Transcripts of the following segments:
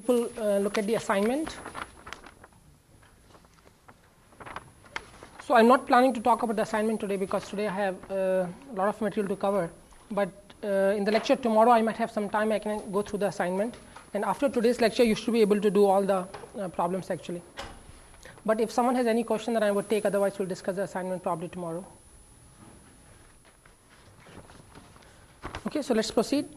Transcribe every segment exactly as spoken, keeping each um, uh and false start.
people uh, look at the assignment. So I'm not planning to talk about the assignment today because today I have uh, a lot of material to cover. But uh, in the lecture tomorrow, I might have some time. I can go through the assignment. And after today's lecture, you should be able to do all the uh, problems actually. But if someone has any question, that I would take. Otherwise, we'll discuss the assignment probably tomorrow. Okay, so let's proceed.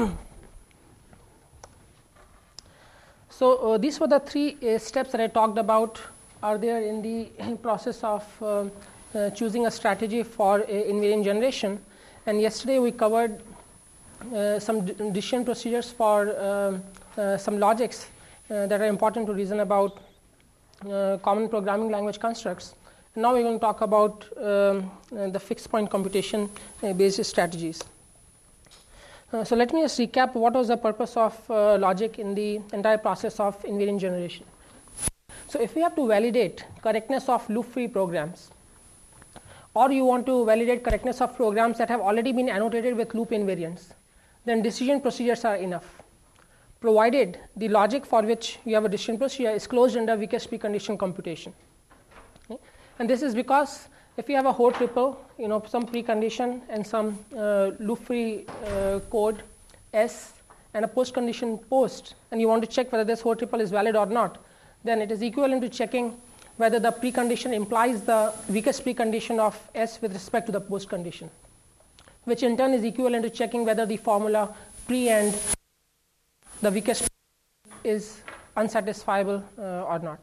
So uh, these were the three uh, steps that I talked about are there in the process of uh, uh, choosing a strategy for uh, invariant generation. And yesterday we covered uh, some decision procedures for uh, uh, some logics uh, that are important to reason about uh, common programming language constructs. And now we're going to talk about um, uh, the fixed point computation uh, based strategies. Uh, so let me just recap what was the purpose of uh, logic in the entire process of invariant generation. So if we have to validate correctness of loop-free programs, or you want to validate correctness of programs that have already been annotated with loop invariants, then decision procedures are enough, provided the logic for which you have a decision procedure is closed under weakest precondition computation. Okay? And this is because if you have a whole triple, you know, some precondition and some uh, loop-free uh, code S and a post-condition post, and you want to check whether this whole triple is valid or not, then it is equivalent to checking whether the precondition implies the weakest precondition of S with respect to the post-condition, which in turn is equivalent to checking whether the formula pre and the weakest is unsatisfiable uh, or not.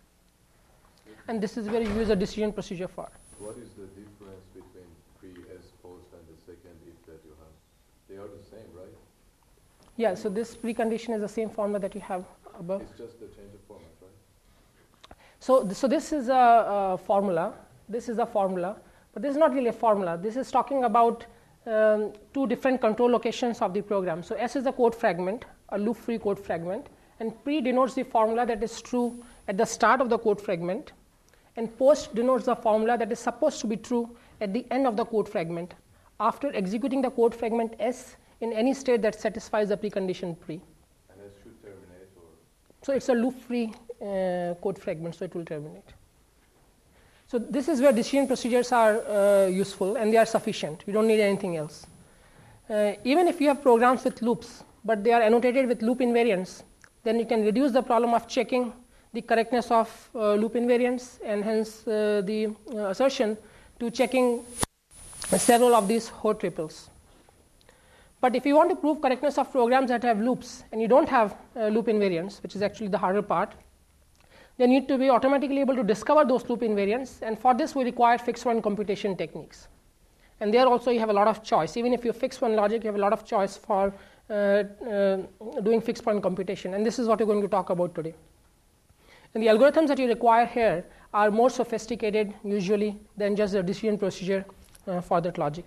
And this is where you use a decision procedure for. What is the difference between pre-S post and the second if that you have? They are the same, right? Yeah, so this precondition is the same formula that you have above. It's just the change of format, right? So, so this is a, a formula. This is a formula, but this is not really a formula. This is talking about um, two different control locations of the program. So S is a code fragment, a loop-free code fragment, and pre denotes the formula that is true at the start of the code fragment, and post denotes the formula that is supposed to be true at the end of the code fragment after executing the code fragment S in any state that satisfies the precondition pre. And S should terminate, or? So it's a loop-free uh, code fragment, so it will terminate. So this is where decision procedures are uh, useful, and they are sufficient. You don't need anything else. Uh, even if you have programs with loops, but they are annotated with loop invariants, then you can reduce the problem of checking the correctness of uh, loop invariants, and hence uh, the uh, assertion to checking several of these Hoare triples. But if you want to prove correctness of programs that have loops and you don't have uh, loop invariants, which is actually the harder part, then you need to be automatically able to discover those loop invariants, and for this we require fixed point computation techniques. And there also you have a lot of choice. Even if you fix one logic, you have a lot of choice for uh, uh, doing fixed point computation, and this is what we're going to talk about today. And the algorithms that you require here are more sophisticated usually than just the decision procedure uh, for that logic.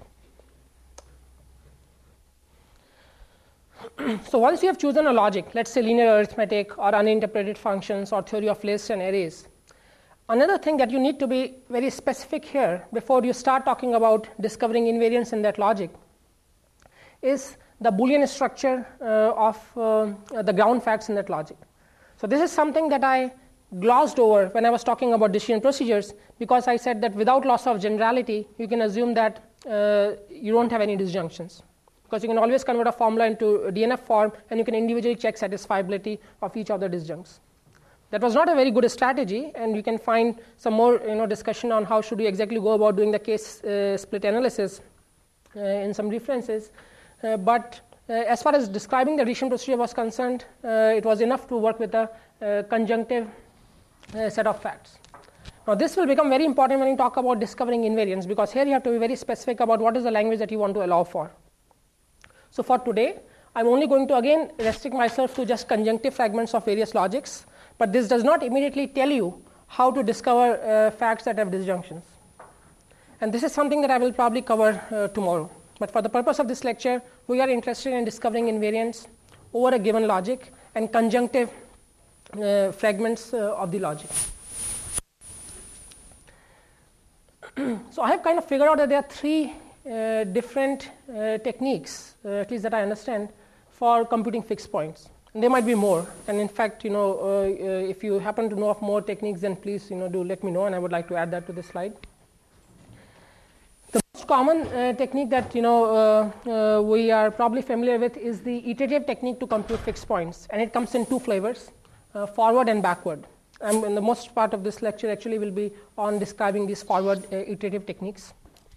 So once you have chosen a logic, let's say linear arithmetic or uninterpreted functions or theory of lists and arrays, another thing that you need to be very specific here before you start talking about discovering invariance in that logic is the Boolean structure uh, of uh, the ground facts in that logic. So this is something that I glossed over when I was talking about decision procedures, because I said that without loss of generality, you can assume that uh, you don't have any disjunctions, because you can always convert a formula into a D N F form, and you can individually check satisfiability of each of the disjuncts. That was not a very good strategy, and you can find some more you know, discussion on how should you exactly go about doing the case uh, split analysis uh, in some references. Uh, but uh, as far as describing the decision procedure was concerned, uh, it was enough to work with a uh, conjunctive uh, set of facts. Now this will become very important when you talk about discovering invariance, because here you have to be very specific about what is the language that you want to allow for. So for today, I'm only going to again restrict myself to just conjunctive fragments of various logics, but this does not immediately tell you how to discover uh, facts that have disjunctions. And this is something that I will probably cover uh, tomorrow. But for the purpose of this lecture, we are interested in discovering invariance over a given logic and conjunctive uh, fragments uh, of the logic. So I have kind of figured out that there are three uh, different uh, techniques, uh, at least that I understand, for computing fixed points. And there might be more. And in fact, you know, uh, uh, if you happen to know of more techniques, then please, you know, do let me know, and I would like to add that to the slide. The most common uh, technique that, you know, uh, uh, we are probably familiar with is the iterative technique to compute fixed points, and it comes in two flavors, uh, forward and backward. And, and the most part of this lecture actually will be on describing these forward uh, iterative techniques.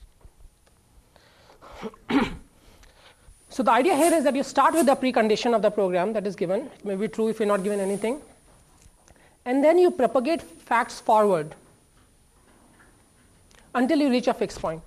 So the idea here is that you start with the precondition of the program that is given. It may be true if you're not given anything. And then you propagate facts forward until you reach a fixed point.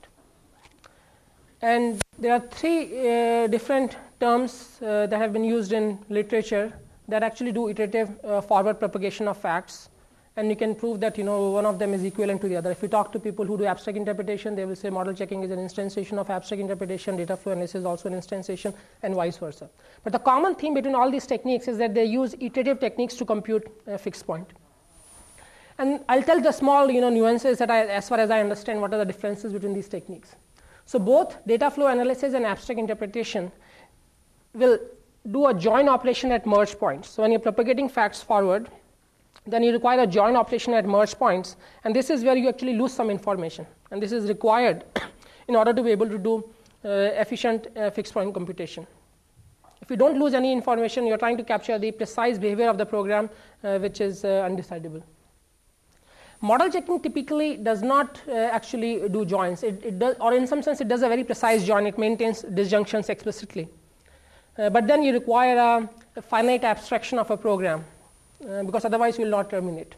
And there are three uh, different terms uh, that have been used in literature that actually do iterative uh, forward propagation of facts. And you can prove that, you know, one of them is equivalent to the other. If you talk to people who do abstract interpretation, they will say model checking is an instantiation of abstract interpretation, data flow analysis is also an instantiation, and vice versa. But the common theme between all these techniques is that they use iterative techniques to compute a fixed point. And I'll tell the small, you know, nuances that I, as far as I understand, what are the differences between these techniques. So both data flow analysis and abstract interpretation will do a join operation at merge points. So when you're propagating facts forward, then you require a join operation at merge points, and this is where you actually lose some information. And this is required in order to be able to do uh, efficient uh, fixed point computation. If you don't lose any information, you're trying to capture the precise behavior of the program, uh, which is uh, undecidable. Model checking typically does not uh, actually do joins. It, it does, or in some sense, it does a very precise join. It maintains disjunctions explicitly. Uh, but then you require a, a finite abstraction of a program, uh, because otherwise you will not terminate.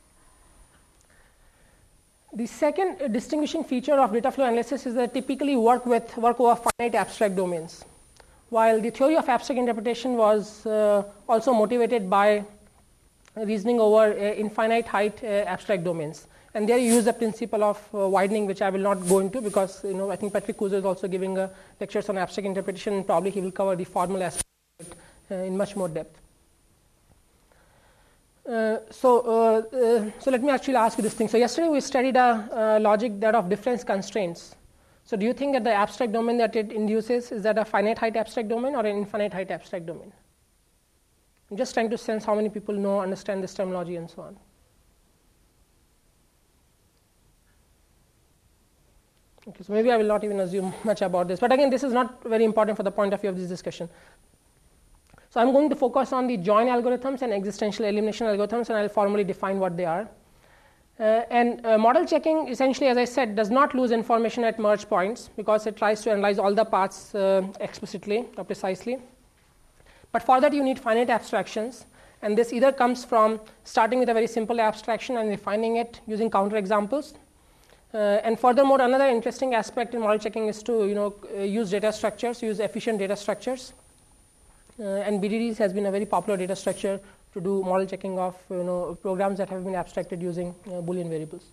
The second uh, distinguishing feature of data flow analysis is that typically work with work over finite abstract domains. While the theory of abstract interpretation was uh, also motivated by reasoning over uh, infinite height uh, abstract domains. And there you use the principle of uh, widening, which I will not go into because, you know, I think Patrick Kuzo is also giving uh, lectures on abstract interpretation, and probably he will cover the formal aspect uh, in much more depth. Uh, so, uh, uh, so let me actually ask you this thing. So yesterday we studied a, a logic that of difference constraints. So do you think that the abstract domain that it induces, is that a finite height abstract domain or an infinite height abstract domain? I'm just trying to sense how many people know, understand this terminology and so on. Okay, so maybe I will not even assume much about this. But again, this is not very important for the point of view of this discussion. So I'm going to focus on the join algorithms and existential elimination algorithms, and I'll formally define what they are. Uh, and uh, model checking, essentially, as I said, does not lose information at merge points because it tries to analyze all the paths uh, explicitly or precisely. But for that, you need finite abstractions. And this either comes from starting with a very simple abstraction and refining it using counterexamples. Uh, and furthermore, another interesting aspect in model checking is to, you know, uh, use data structures, use efficient data structures. Uh, and B D Ds has been a very popular data structure to do model checking of, you know, programs that have been abstracted using uh, Boolean variables.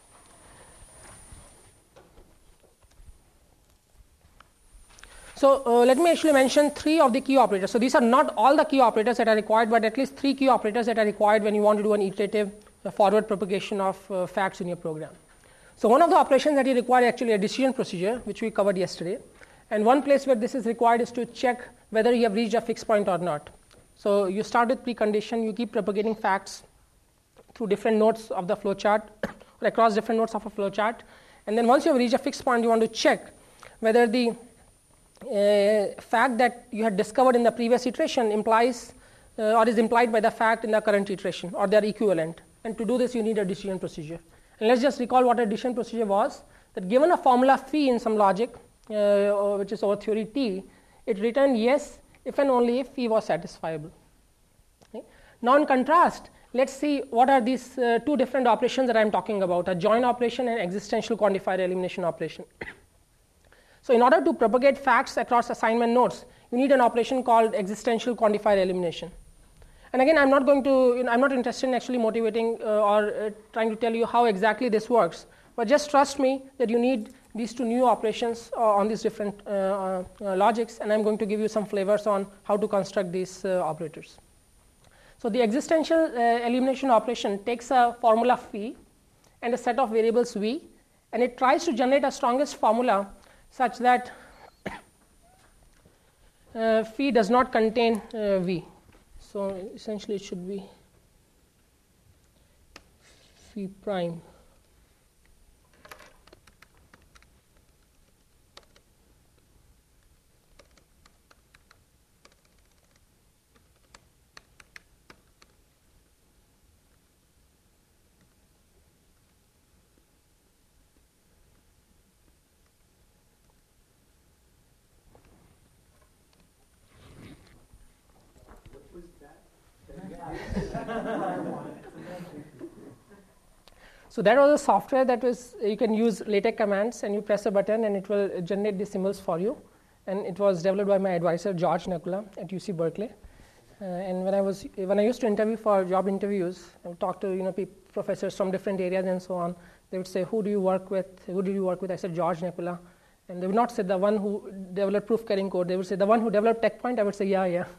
So uh, let me actually mention three of the key operators. So these are not all the key operators that are required, but at least three key operators that are required when you want to do an iterative uh, forward propagation of uh, facts in your program. So one of the operations that you require actually a decision procedure, which we covered yesterday. And one place where this is required is to check whether you have reached a fixed point or not. So you start with precondition, you keep propagating facts through different nodes of the flowchart or across different nodes of a flowchart. And then once you have reached a fixed point, you want to check whether the uh, fact that you had discovered in the previous iteration implies uh, or is implied by the fact in the current iteration, or they are equivalent. And to do this, you need a decision procedure. And let's just recall what a decision procedure was, that given a formula phi in some logic, uh, which is over theory T, it returned yes if and only if phi was satisfiable. Okay? Now in contrast, let's see what are these uh, two different operations that I'm talking about, a join operation and existential quantifier elimination operation. So in order to propagate facts across assignment nodes, you need an operation called existential quantifier elimination. And again, I'm not going to, you know, I'm not interested in actually motivating uh, or uh, trying to tell you how exactly this works, but just trust me that you need these two new operations uh, on these different uh, uh, logics, and I'm going to give you some flavors on how to construct these uh, operators. So the existential uh, elimination operation takes a formula phi and a set of variables v, and it tries to generate a strongest formula such that uh, phi does not contain uh, v. So essentially it should be phi prime. So that was a software that was, you can use LaTeX commands and you press a button and it will generate the symbols for you. And it was developed by my advisor, George Nakula at U C Berkeley. Uh, and when I was, when I used to interview for job interviews, I would talk to, you know, pe- professors from different areas and so on. They would say, who do you work with? Who did you work with? I said, George Nakula. And they would not say the one who developed proof carrying code. They would say the one who developed TechPoint. I would say, yeah, yeah.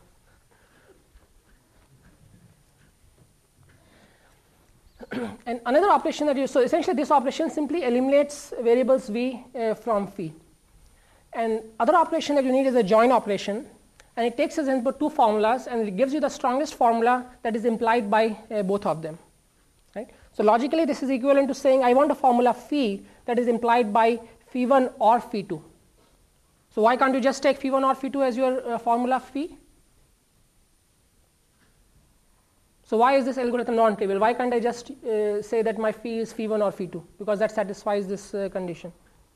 And another operation that you, so essentially this operation simply eliminates variables v uh, from phi. And other operation that you need is a join operation. And it takes as input two formulas and it gives you the strongest formula that is implied by uh, both of them. Right? So logically this is equivalent to saying I want a formula phi that is implied by phi one or phi two. So why can't you just take phi one or phi two as your uh, formula phi? So why is this algorithm non-trivial? Why can't I just uh, say that my phi is phi one or phi two? Because that satisfies this uh, condition.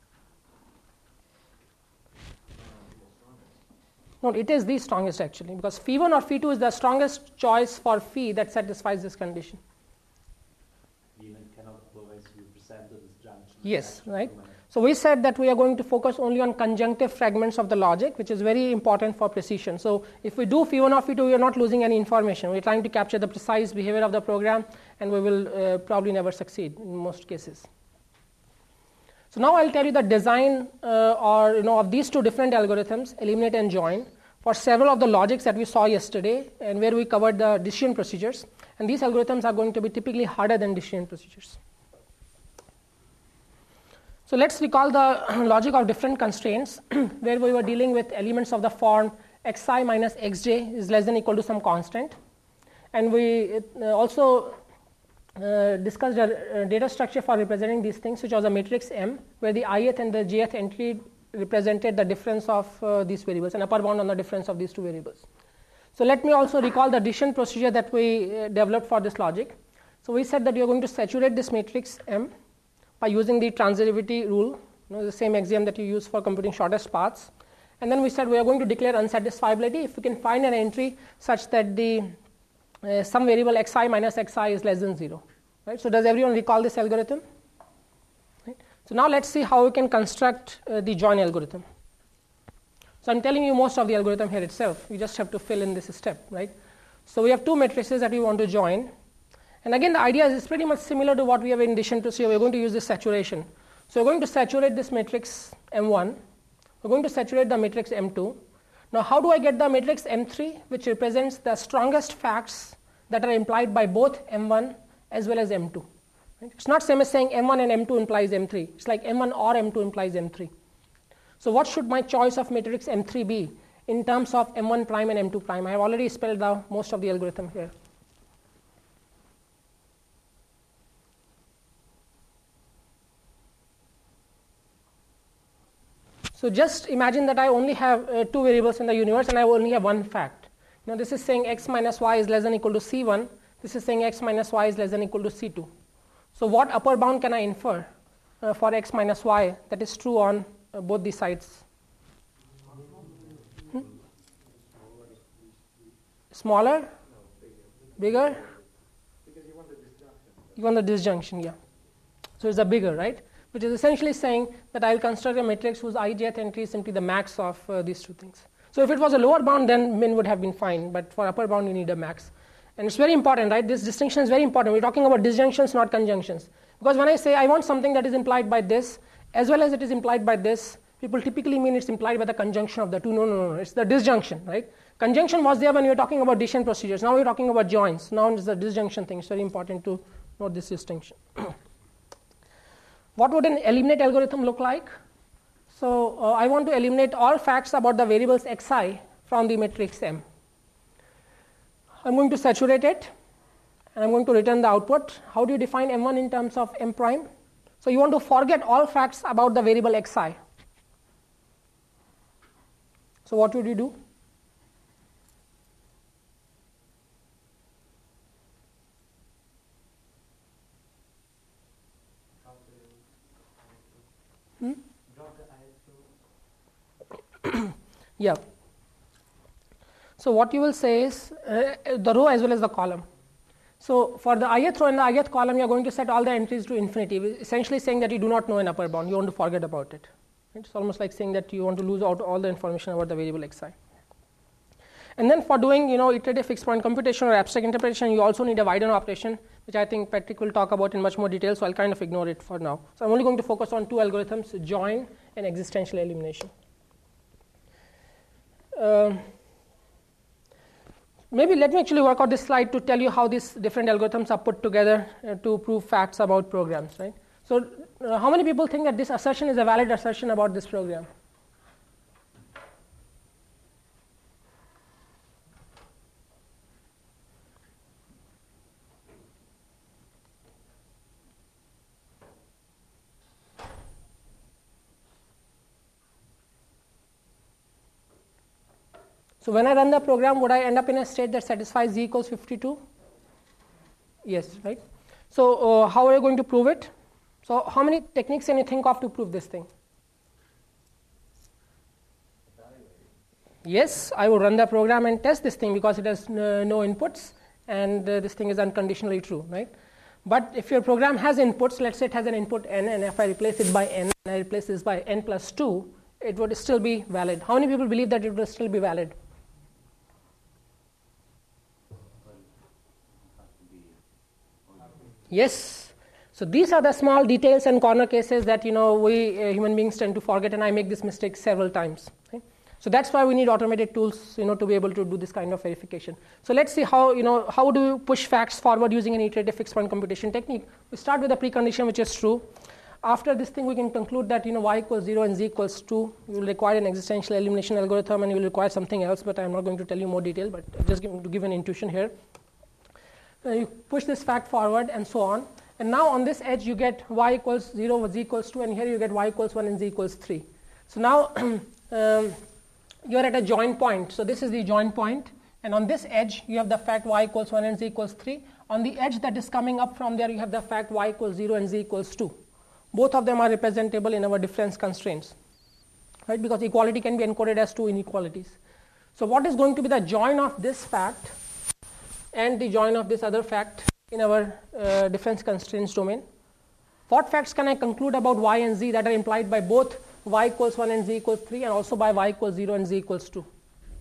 No, it is the strongest actually, because phi one or phi two is the strongest choice for phi that satisfies this condition. Even cannot otherwise you present the disjunction. Yes, right. So we said that we are going to focus only on conjunctive fragments of the logic, which is very important for precision. So if we do phi one or phi two, we are not losing any information. We are trying to capture the precise behavior of the program, and we will uh, probably never succeed in most cases. So now I'll tell you the design uh, or you know of these two different algorithms, eliminate and join, for several of the logics that we saw yesterday, and where we covered the decision procedures. And these algorithms are going to be typically harder than decision procedures. So let's recall the logic of different constraints where we were dealing with elements of the form xi minus xj is less than or equal to some constant. And we uh, also uh, discussed a, a data structure for representing these things, which was a matrix M, where the ith and the jth entry represented the difference of uh, these variables, an upper bound on the difference of these two variables. So let me also recall the decision procedure that we uh, developed for this logic. So we said that you're going to saturate this matrix M by using the transitivity rule, you know, the same axiom that you use for computing shortest paths. And then we said we are going to declare unsatisfiability if we can find an entry such that the uh, some variable xi minus xi is less than zero. Right? So does everyone recall this algorithm? Right? So now let's see how we can construct uh, the join algorithm. So I'm telling you most of the algorithm here itself. You just have to fill in this step, right? So we have two matrices that we want to join. And again, the idea is pretty much similar to what we have in addition to, so we're going to use this saturation. So we're going to saturate this matrix M one. We're going to saturate the matrix M two. Now, how do I get the matrix M three, which represents the strongest facts that are implied by both M one as well as M two? Right? It's not same as saying M one and M two implies M three. It's like M one or M two implies M three. So what should my choice of matrix M three be in terms of M one prime and M two prime? I have already spelled out most of the algorithm here. So just imagine that I only have uh, two variables in the universe and I only have one fact. Now this is saying x minus y is less than or equal to c one. This is saying x minus y is less than or equal to c two. So what upper bound can I infer uh, for x minus y that is true on uh, both the sides? Hmm? Smaller? Bigger? Because you want the disjunction. You want the disjunction, yeah. So it's a bigger, right? Which is essentially saying that I will construct a matrix whose ijth entry is simply the max of uh, these two things. So if it was a lower bound, then min would have been fine, but for upper bound you need a max. And it's very important, right? This distinction is very important. We're talking about disjunctions, not conjunctions. Because when I say I want something that is implied by this, as well as it is implied by this, people typically mean it's implied by the conjunction of the two. No, no, no, it's the disjunction, right? Conjunction was there when we were talking about decision procedures. Now we're talking about joins. Now it's the disjunction thing. It's very important to note this distinction. What would an eliminate algorithm look like? So uh, I want to eliminate all facts about the variables xi from the matrix M. I'm going to saturate it, and I'm going to return the output. How do you define M one in terms of M prime? So you want to forget all facts about the variable xi. So what would you do? Hmm? Yeah. So what you will say is uh, the row as well as the column. So for the ith row and the ith column, you are going to set all the entries to infinity, essentially saying that you do not know an upper bound. You want to forget about it. It's almost like saying that you want to lose out all the information about the variable xi. And then for doing, you know, iterative fixed point computation or abstract interpretation, you also need a Weidner operation, which I think Patrick will talk about in much more detail. So I'll kind of ignore it for now. So I'm only going to focus on two algorithms: join and existential elimination. Uh, maybe let me actually work out this slide to tell you how these different algorithms are put together uh, to prove facts about programs, right? So uh, how many people think that this assertion is a valid assertion about this program? So when I run the program, would I end up in a state that satisfies z equals fifty-two? Yes, right? So uh, how are you going to prove it? So how many techniques can you think of to prove this thing? Yes, I will run the program and test this thing because it has no, no inputs, and uh, this thing is unconditionally true, right? But if your program has inputs, let's say it has an input n, and if I replace it by n, and I replace this by n plus two, it would still be valid. How many people believe that it will still be valid? Yes. So these are the small details and corner cases that, you know, we uh, human beings tend to forget, and I make this mistake several times. Okay? So that's why we need automated tools, you know, to be able to do this kind of verification. So let's see how, you know, how do you push facts forward using an iterative fixed point computation technique. We start with a precondition which is true. After this thing, we can conclude that, you know, y equals zero and z equals two. You will require an existential elimination algorithm, and you will require something else, but I'm not going to tell you more detail, but just give, to give an intuition here. Uh, you push this fact forward and so on. And now on this edge, you get y equals zero, z equals two, and here you get y equals one and z equals three. So now um, you're at a join point. So this is the join point. And on this edge, you have the fact y equals one and z equals three. On the edge that is coming up from there, you have the fact y equals zero and z equals two. Both of them are representable in our difference constraints, right? Because equality can be encoded as two inequalities. So what is going to be the join of this fact and the join of this other fact in our uh, difference constraints domain? What facts can I conclude about y and z that are implied by both y equals one and z equals three, and also by y equals zero and z equals two?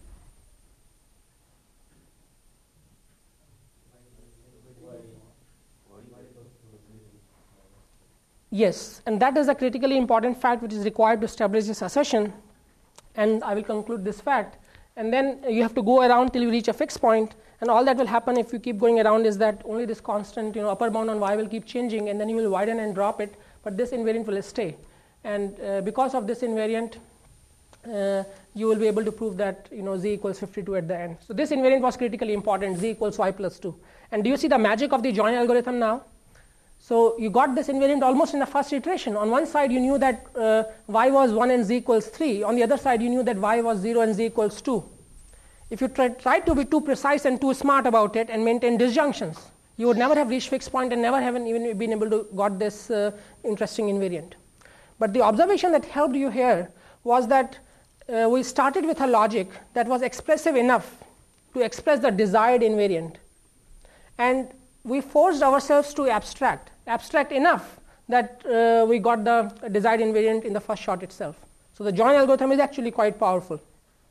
Yes, and that is a critically important fact which is required to establish this assertion, and I will conclude this fact. And then you have to go around till you reach a fixed point, and all that will happen if you keep going around is that only this constant, you know, upper bound on y will keep changing, and then you will widen and drop it, but this invariant will stay. And uh, because of this invariant, uh, you will be able to prove that, you know, z equals fifty-two at the end. So this invariant was critically important, z equals y plus two. And do you see the magic of the join algorithm now? So you got this invariant almost in the first iteration. On one side, you knew that uh, y was one and z equals three. On the other side, you knew that y was zero and z equals two. If you try, try to be too precise and too smart about it and maintain disjunctions, you would never have reached fixed point and never have even been able to got this uh, interesting invariant. But the observation that helped you here was that uh, we started with a logic that was expressive enough to express the desired invariant. And we forced ourselves to abstract, abstract enough that uh, we got the desired invariant in the first shot itself. So the join algorithm is actually quite powerful.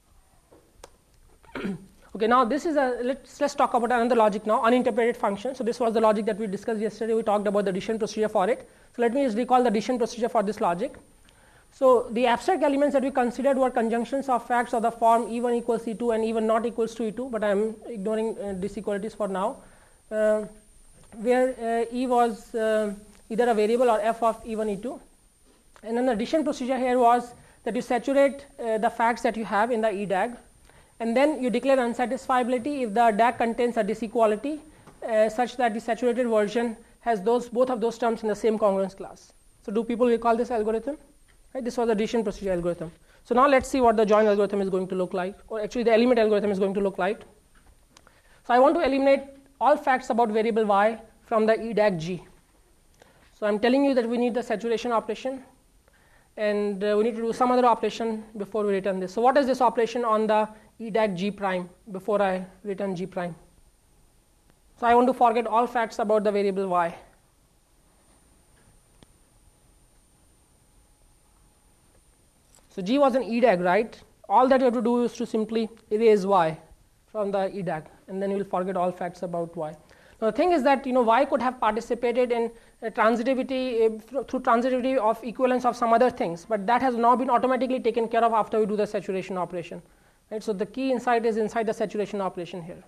Okay, now this is a, let's, let's talk about another logic now, uninterpreted function. So this was the logic that we discussed yesterday. We talked about the addition procedure for it. So let me just recall the addition procedure for this logic. So the abstract elements that we considered were conjunctions of facts of the form E one equals E two and E one not equals to E two, but I am ignoring uh, disequalities for now. Uh, where uh, E was uh, either a variable or f of E one, E two. And then the addition procedure here was that you saturate uh, the facts that you have in the E D A G, And then you declare unsatisfiability if the D A G contains a disequality uh, such that the saturated version has those both of those terms in the same congruence class. So do people recall this algorithm? Right? This was the addition procedure algorithm. So now let's see what the join algorithm is going to look like, or actually the element algorithm is going to look like. So I want to eliminate all facts about variable y from the E D A G G. So I'm telling you that we need the saturation operation, and uh, we need to do some other operation before we return this. So what is this operation on the E D A G G prime before I return G prime? So I want to forget all facts about the variable y. So G was an E D A G, right? All that you have to do is to simply erase y from the E D A G, and then you will forget all facts about y. Now the thing is that you know y could have participated in uh, transitivity uh, through transitivity of equivalence of some other things, but that has now been automatically taken care of after we do the saturation operation. Right? So the key insight is inside the saturation operation here.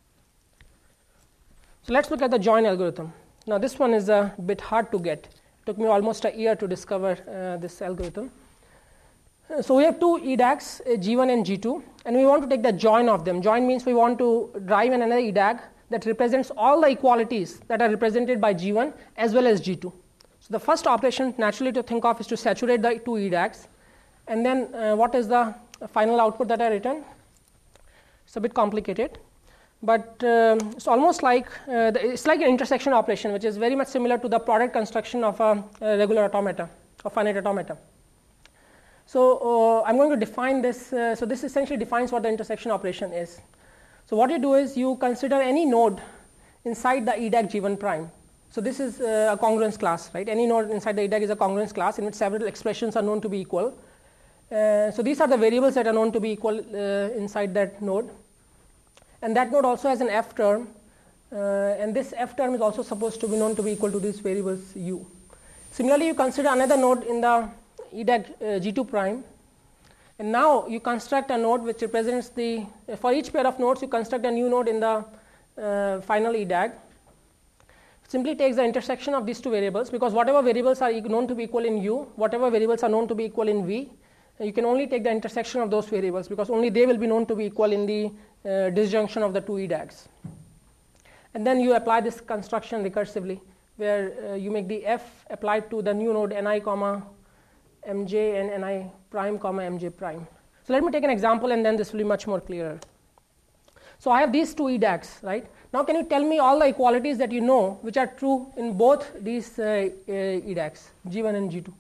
So let's look at the join algorithm. Now this one is a bit hard to get. It took me almost a year to discover uh, this algorithm. Uh, so we have two E D A Gs, uh, G one and G two, and we want to take the join of them. Join means we want to drive in another E D A G that represents all the equalities that are represented by G one as well as G two. So the first operation naturally to think of is to saturate the two E D A Gs, and then uh, what is the final output that I return? It's a bit complicated, but um, it's almost like uh, the, it's like an intersection operation, which is very much similar to the product construction of a, a regular automata or finite automata. So uh, I'm going to define this. Uh, so this essentially defines what the intersection operation is. So what you do is you consider any node inside the E D A G G one prime. So this is uh, a congruence class, right? Any node inside the E D A G is a congruence class in which several expressions are known to be equal. Uh, so these are the variables that are known to be equal uh, inside that node. And that node also has an f term. Uh, and this f term is also supposed to be known to be equal to these variables u. Similarly, you consider another node in the E D A G uh, G two prime. And now you construct a node which represents the, uh, for each pair of nodes, you construct a new node in the uh, final E D A G. It simply takes the intersection of these two variables, because whatever variables are known to be equal in U, whatever variables are known to be equal in V, you can only take the intersection of those variables, because only they will be known to be equal in the uh, disjunction of the two E D A Gs. And then you apply this construction recursively, where uh, you make the f applied to the new node Ni comma Mj and Ni prime comma Mj prime. So let me take an example, and then this will be much more clearer. So I have these two E D A Gs, right? Now can you tell me all the equalities that you know which are true in both these uh, uh, E D A Gs, G one and G two?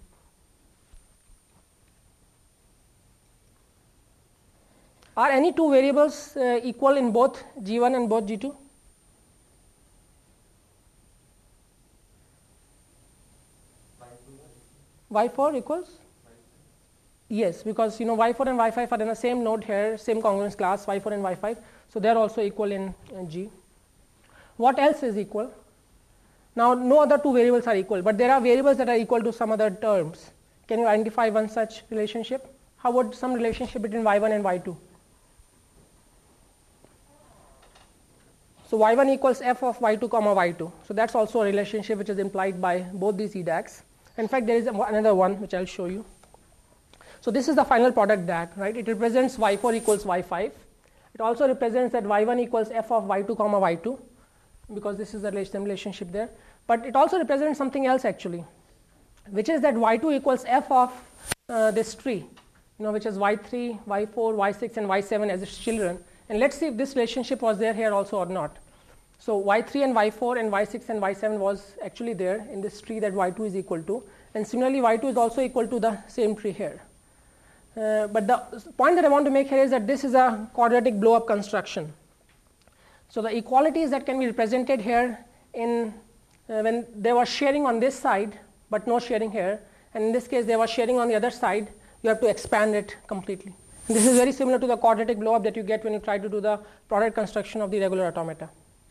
Are any two variables uh, equal in both G one and both G two? Y four equals? Yes, because you know Y four and Y five are in the same node here, same congruence class, Y four and Y five, so they are also equal in, in G. What else is equal? Now no other two variables are equal, but there are variables that are equal to some other terms. Can you identify one such relationship? How about some relationship between Y one and Y two? So Y one equals f of Y two comma Y two. So that's also a relationship which is implied by both these E D A Gs. In fact, there is another one which I'll show you. So this is the final product D A G, right? It represents Y four equals Y five. It also represents that Y one equals f of Y two comma Y two, because this is the relationship there. But it also represents something else actually, which is that Y two equals f of uh, this tree, you know, which is Y three, Y four, Y six, and Y seven as its children. And let's see if this relationship was there here also or not. So Y three and Y four and Y six and Y seven was actually there in this tree that Y two is equal to. And similarly, Y two is also equal to the same tree here. Uh, but the point that I want to make here is that this is a quadratic blow-up construction. So the equalities that can be represented here in uh, when there was sharing on this side, but no sharing here, and in this case there was sharing on the other side, you have to expand it completely. And this is very similar to the quadratic blow-up that you get when you try to do the product construction of the regular automata.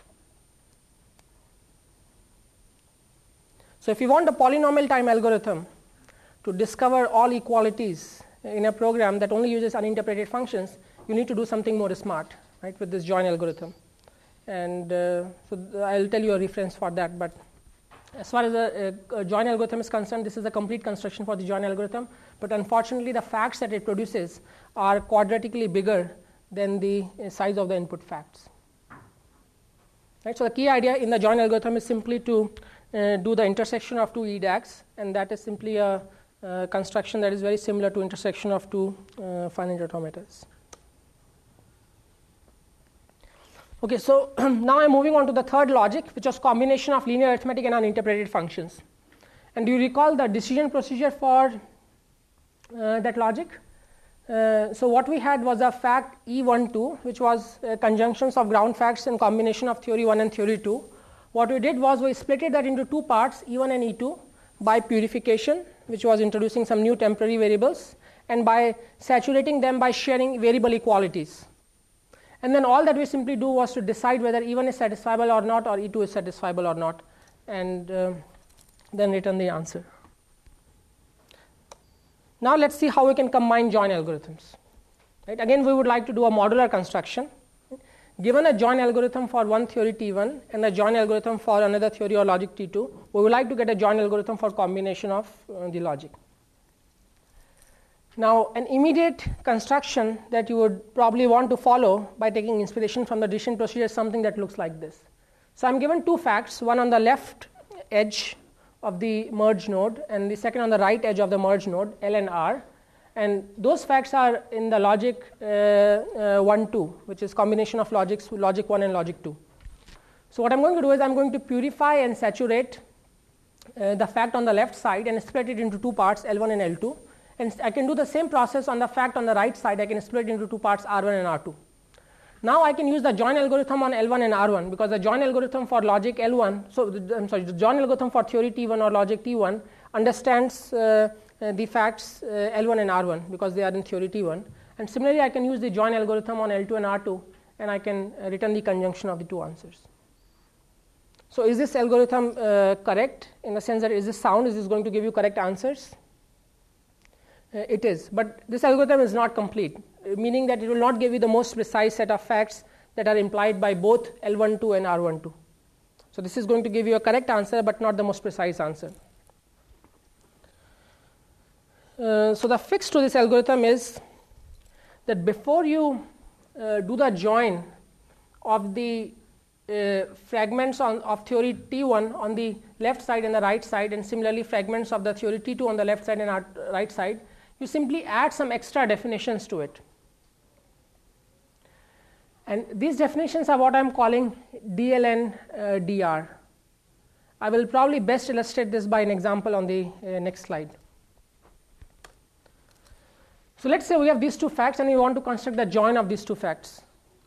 So if you want a polynomial time algorithm to discover all equalities in a program that only uses uninterpreted functions, you need to do something more smart, right, with this join algorithm. And uh, so th- I'll tell you a reference for that. But as far as the uh, join algorithm is concerned, this is a complete construction for the join algorithm. But unfortunately, the facts that it produces are quadratically bigger than the uh, size of the input facts. Right? So the key idea in the join algorithm is simply to uh, do the intersection of two E DAGs, and that is simply a uh, construction that is very similar to intersection of two uh, finite automatons. Okay, so now I'm moving on to the third logic, which was combination of linear arithmetic and uninterpreted functions. And do you recall the decision procedure for uh, that logic? Uh, so what we had was a fact E one two, which was uh, conjunctions of ground facts and combination of theory one and theory two. What we did was we split that into two parts, E one and E two, by purification, which was introducing some new temporary variables, and by saturating them by sharing variable equalities. And then all that we simply do was to decide whether E one is satisfiable or not, or E two is satisfiable or not, and uh, then return the answer. Now let's see how we can combine join algorithms. Right? Again, we would like to do a modular construction. Given a join algorithm for one theory T one and a join algorithm for another theory or logic T two, we would like to get a join algorithm for combination of uh, the logic. Now, an immediate construction that you would probably want to follow by taking inspiration from the decision procedure is something that looks like this. So I'm given two facts, one on the left edge of the merge node and the second on the right edge of the merge node, L and R. And those facts are in the logic uh, uh, one two, which is combination of logics, logic one and logic two. So what I'm going to do is I'm going to purify and saturate uh, the fact on the left side and split it into two parts, L one and L two. And I can do the same process on the fact on the right side. I can split it into two parts, R one and R two. Now I can use the join algorithm on L one and R one, because the join algorithm for logic L one, so I'm sorry, the join algorithm for theory T one or logic T one understands uh, uh, the facts uh, L one and R one because they are in theory T one. And similarly, I can use the join algorithm on L two and R two, and I can uh, return the conjunction of the two answers. So is this algorithm uh, correct in the sense that is this sound? Is this going to give you correct answers? Uh, it is, but this algorithm is not complete, meaning that it will not give you the most precise set of facts that are implied by both L one two and R one two. So this is going to give you a correct answer, but not the most precise answer. Uh, so the fix to this algorithm is that before you uh, do the join of the uh, fragments on, of theory T one on the left side and the right side, and similarly fragments of the theory T two on the left side and our right side, you simply add some extra definitions to it. And these definitions are what I am calling D L N uh, D R. I will probably best illustrate this by an example on the uh, next slide. So let's say we have these two facts and we want to construct the join of these two facts.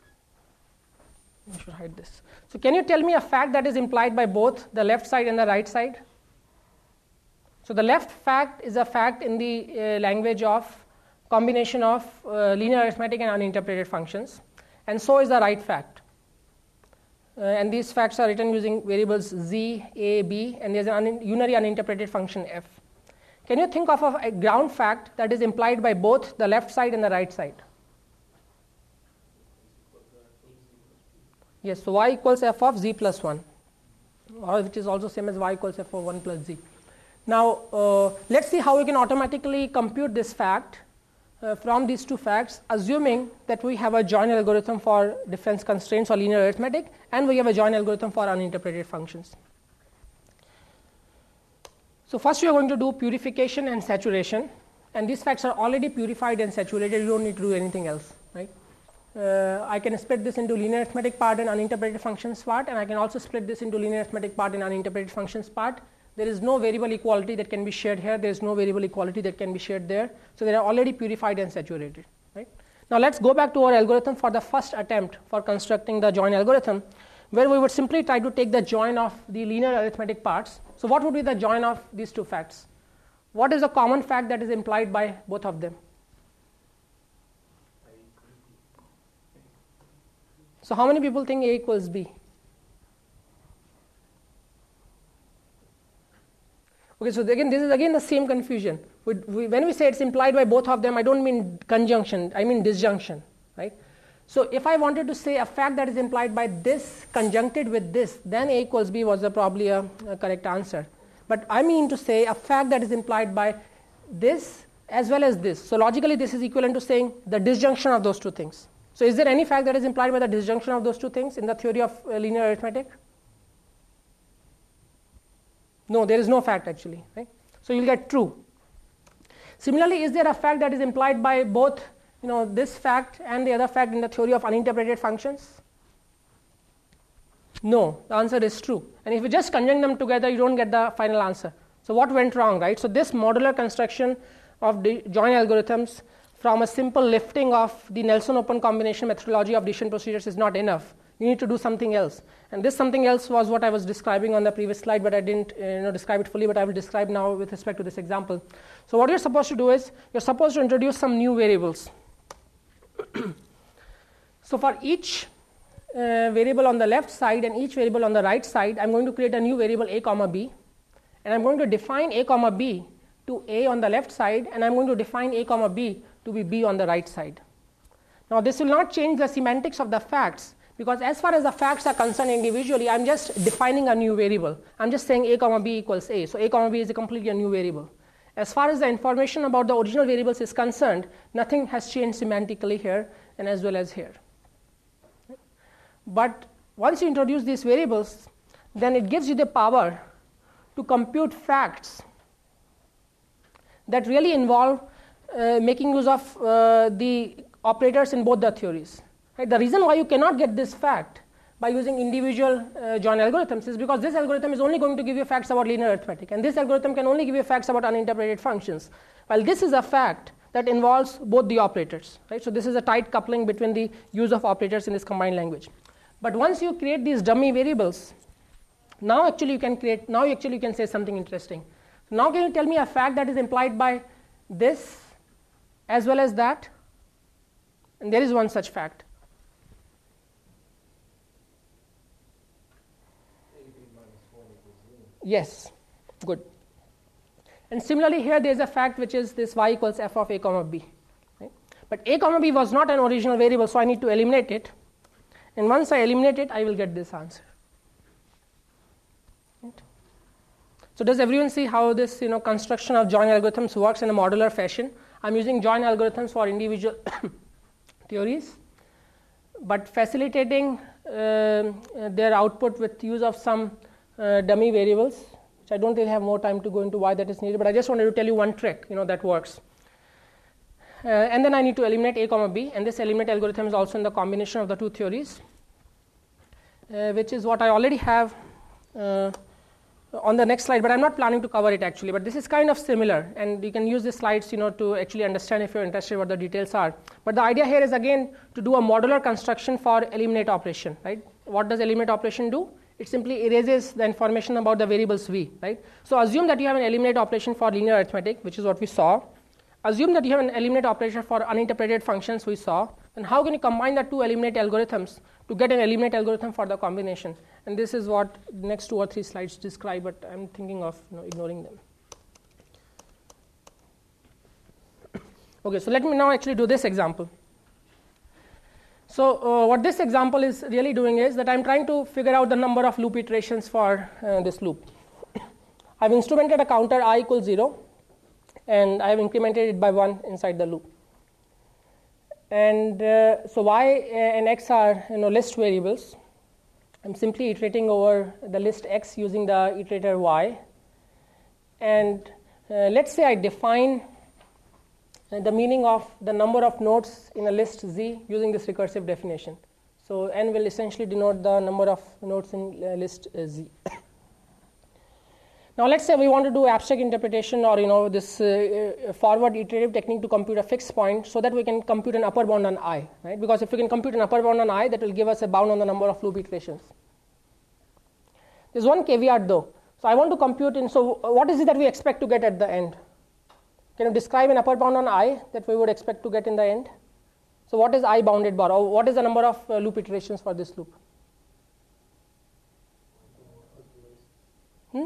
I should hide this. So can you tell me a fact that is implied by both the left side and the right side? So the left fact is a fact in the uh, language of combination of uh, linear arithmetic and uninterpreted functions, and so is the right fact. Uh, and these facts are written using variables z, a, b, and there's an un- unary uninterpreted function f. Can you think of a, a ground fact that is implied by both the left side and the right side? Yes, so y equals f of z plus one, or which is also same as y equals f of one plus z. Now, uh, let's see how we can automatically compute this fact uh, from these two facts, assuming that we have a join algorithm for difference constraints or linear arithmetic, and we have a join algorithm for uninterpreted functions. So first we are going to do purification and saturation, and these facts are already purified and saturated. You don't need to do anything else, right? Uh, I can split this into linear arithmetic part and uninterpreted functions part, and I can also split this into linear arithmetic part and uninterpreted functions part. There is no variable equality that can be shared here. There is no variable equality that can be shared there. So they are already purified and saturated. Right? Now let's go back to our algorithm for the first attempt for constructing the join algorithm, where we would simply try to take the join of the linear arithmetic parts. So what would be the join of these two facts? What is the common fact that is implied by both of them? So how many people think A equals B? Okay, so again, this is again the same confusion. We, we, when we say it's implied by both of them, I don't mean conjunction, I mean disjunction, right? So if I wanted to say a fact that is implied by this conjuncted with this, then A equals B was a, probably a, a correct answer. But I mean to say a fact that is implied by this as well as this. So logically, this is equivalent to saying the disjunction of those two things. So is there any fact that is implied by the disjunction of those two things in the theory of uh, linear arithmetic? No, there is no fact actually, right? So you'll get true. Similarly, is there a fact that is implied by both, you know, this fact and the other fact in the theory of uninterpreted functions? No, the answer is true. And if you just conjunct them together, you don't get the final answer. So what went wrong, right? So this modular construction of the joint algorithms from a simple lifting of the Nelson open combination methodology of decision procedures is not enough. You need to do something else. And this something else was what I was describing on the previous slide, but I didn't uh, you know, describe it fully, but I will describe now with respect to this example. So what you're supposed to do is, you're supposed to introduce some new variables. So for each uh, variable on the left side and each variable on the right side, I'm going to create a new variable a comma b, and I'm going to define a comma b to a on the left side, and I'm going to define a comma b to be b on the right side. Now this will not change the semantics of the facts, because as far as the facts are concerned individually, I'm just defining a new variable. I'm just saying a comma b equals a. So a comma b is a completely a new variable. As far as the information about the original variables is concerned, nothing has changed semantically here and as well as here. But once you introduce these variables, then it gives you the power to compute facts that really involve uh, making use of uh, the operators in both the theories. Right? The reason why you cannot get this fact by using individual uh, joint algorithms is because this algorithm is only going to give you facts about linear arithmetic, and this algorithm can only give you facts about uninterpreted functions, while this is a fact that involves both the operators. Right? So this is a tight coupling between the use of operators in this combined language. But once you create these dummy variables, now actually you can create, now actually you can say something interesting. Now can you tell me a fact that is implied by this as well as that? And there is one such fact. Yes, good. And similarly here there is a fact which is this y equals f of a comma b. Right? But a comma b was not an original variable, so I need to eliminate it. And once I eliminate it, I will get this answer. Right? So does everyone see how this you know, construction of joint algorithms works in a modular fashion? I'm using joint algorithms for individual theories, but facilitating uh, their output with use of some uh, dummy variables, which I don't really have more time to go into why that is needed, but I just wanted to tell you one trick you know, that works. Uh, and then I need to eliminate a comma b, and this eliminate algorithm is also in the combination of the two theories, uh, which is what I already have uh, on the next slide, but I'm not planning to cover it actually, but this is kind of similar, and you can use the slides you know, to actually understand if you're interested what the details are. But the idea here is again to do a modular construction for eliminate operation. Right? What does eliminate operation do? It simply erases the information about the variables v. Right? So assume that you have an eliminate operation for linear arithmetic, which is what we saw. Assume that you have an eliminate operation for uninterpreted functions we saw, then how can you combine the two eliminate algorithms to get an eliminate algorithm for the combination? And this is what the next two or three slides describe, but I'm thinking of you know, ignoring them. Okay, so let me now actually do this example. So uh, what this example is really doing is that I'm trying to figure out the number of loop iterations for uh, this loop. I've instrumented a counter I equals zero, and I have incremented it by one inside the loop. And uh, so y and x are you know, list variables. I'm simply iterating over the list x using the iterator y. And uh, let's say I define uh, the meaning of the number of nodes in a list z using this recursive definition. So n will essentially denote the number of nodes in uh, list uh, z. Now let's say we want to do abstract interpretation or you know this uh, forward iterative technique to compute a fixed point so that we can compute an upper bound on I, right? Because if we can compute an upper bound on I, that will give us a bound on the number of loop iterations. There's one caveat though. So I want to compute in, so what is it that we expect to get at the end? Can you describe an upper bound on I that we would expect to get in the end? So what is I bounded bar, or what is the number of uh, loop iterations for this loop? Hmm?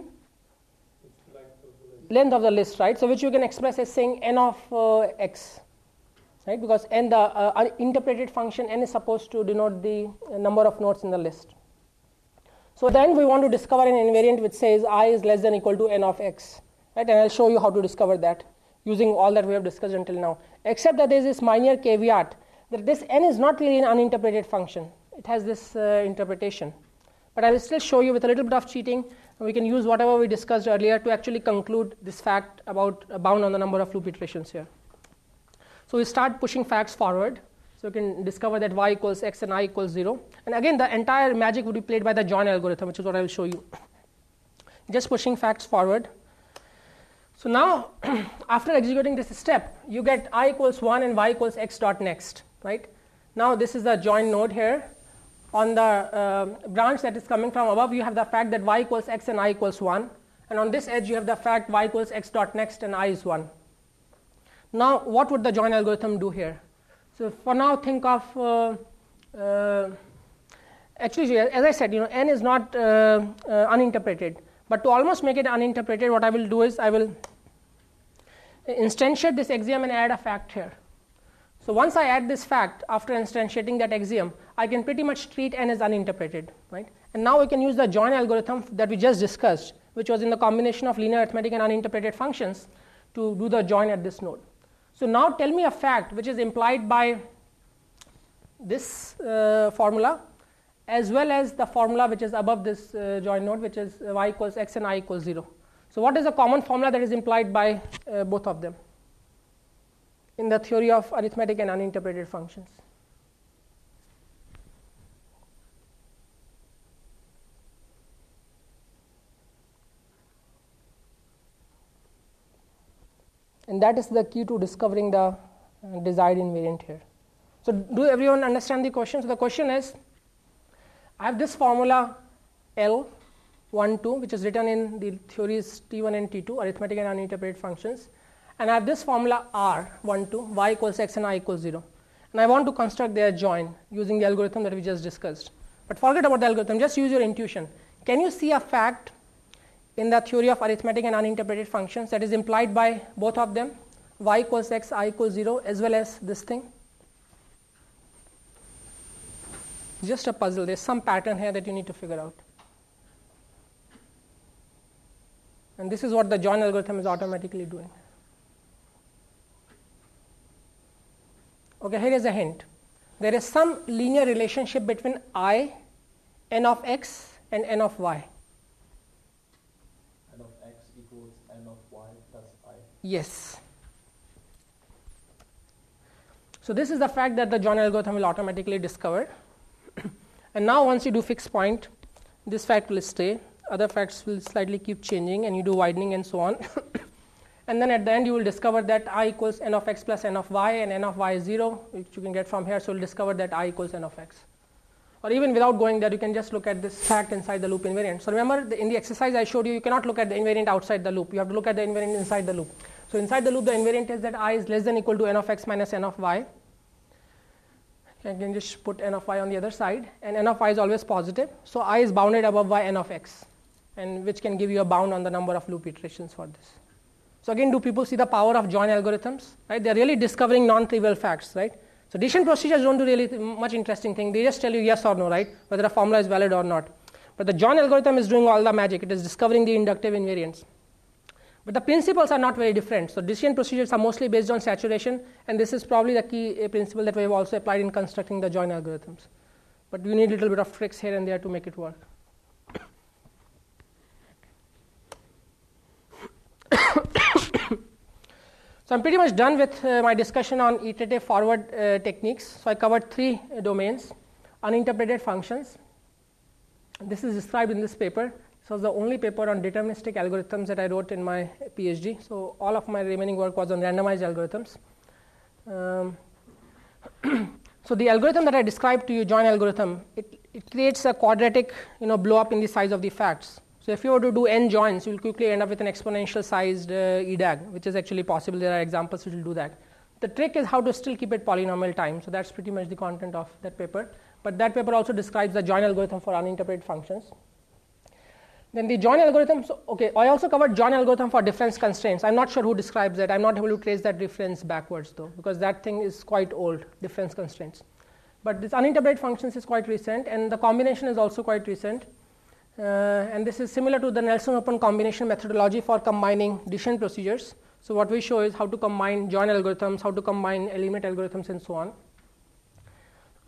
Length of the list, right? So which you can express as saying n of uh, x, right? Because n, the uh, interpreted function n is supposed to denote the number of nodes in the list. So then we want to discover an invariant which says I is less than or equal to n of x, right? And I'll show you how to discover that using all that we have discussed until now. Except that there is this minor caveat that this n is not really an uninterpreted function. It has this uh, interpretation. But I will still show you with a little bit of cheating, and we can use whatever we discussed earlier to actually conclude this fact about a bound on the number of loop iterations here. So we start pushing facts forward. So you can discover that y equals x and I equals zero. And again, the entire magic would be played by the join algorithm, which is what I will show you. Just pushing facts forward. So now, after executing this step, you get I equals one and y equals x dot next, right? Now this is the join node here. On the uh, branch that is coming from above, you have the fact that y equals x and I equals one. And on this edge, you have the fact y equals x dot next and I is one. Now, what would the join algorithm do here? So for now, think of, uh, uh, actually, as I said, you know, n is not uh, uh, uninterpreted. But to almost make it uninterpreted, what I will do is I will instantiate this axiom and add a fact here. So once I add this fact after instantiating that axiom, I can pretty much treat n as uninterpreted, right? And now we can use the join algorithm that we just discussed, which was in the combination of linear arithmetic and uninterpreted functions, to do the join at this node. So now tell me a fact which is implied by this uh, formula, as well as the formula which is above this uh, join node, which is y equals x and I equals zero. So what is the common formula that is implied by uh, both of them in the theory of arithmetic and uninterpreted functions? And that is the key to discovering the uh, desired invariant here. So do everyone understand the question? So the question is, I have this formula L one two, which is written in the theories T one and T two, arithmetic and uninterpreted functions. And I have this formula R one two, y equals x and I equals zero. And I want to construct their join using the algorithm that we just discussed. But forget about the algorithm, just use your intuition. Can you see a fact in the theory of arithmetic and uninterpreted functions that is implied by both of them, y equals x, I equals zero, as well as this thing? Just a puzzle. There's some pattern here that you need to figure out. And this is what the join algorithm is automatically doing. Okay, here is a hint. There is some linear relationship between I, n of x, and n of y. N of x equals n of y plus I. Yes. So this is the fact that the join algorithm will automatically discover. And now once you do fixed point, this fact will stay. Other facts will slightly keep changing, and you do widening and so on. And then at the end, you will discover that I equals n of x plus n of y, and n of y is zero, which you can get from here. So you'll discover that I equals n of x. Or even without going there, you can just look at this fact inside the loop invariant. So remember, the, in the exercise I showed you, you cannot look at the invariant outside the loop. You have to look at the invariant inside the loop. So inside the loop, the invariant is that I is less than or equal to n of x minus n of y. I can just put n of y on the other side, and n of y is always positive. So I is bounded above y n of x, and which can give you a bound on the number of loop iterations for this. So again, do people see the power of join algorithms? Right? They're really discovering non-trivial facts, right? So decision procedures don't do really th- much interesting thing. They just tell you yes or no, right? Whether a formula is valid or not. But the join algorithm is doing all the magic. It is discovering the inductive invariants. But the principles are not very different. So decision procedures are mostly based on saturation, and this is probably the key uh, principle that we have also applied in constructing the join algorithms. But you need a little bit of tricks here and there to make it work. So I'm pretty much done with uh, my discussion on iterative forward uh, techniques. So I covered three uh, domains: uninterpreted functions. This is described in this paper. This was the only paper on deterministic algorithms that I wrote in my PhD. So all of my remaining work was on randomized algorithms. Um, so the algorithm that I described to you, join algorithm, it, it creates a quadratic, you know, blow up in the size of the facts. So if you were to do n joins, you will quickly end up with an exponential sized uh, E D A G, which is actually possible. There are examples which will do that. The trick is how to still keep it polynomial time. So that's pretty much the content of that paper. But that paper also describes the join algorithm for uninterpreted functions. Then the join algorithm, so, okay, I also covered join algorithm for difference constraints. I'm not sure who describes that. I'm not able to trace that reference backwards though, because that thing is quite old, difference constraints. But this uninterpreted functions is quite recent, and the combination is also quite recent. Uh, and this is similar to the Nelson-Open combination methodology for combining decision procedures. So what we show is how to combine join algorithms, how to combine element algorithms, and so on.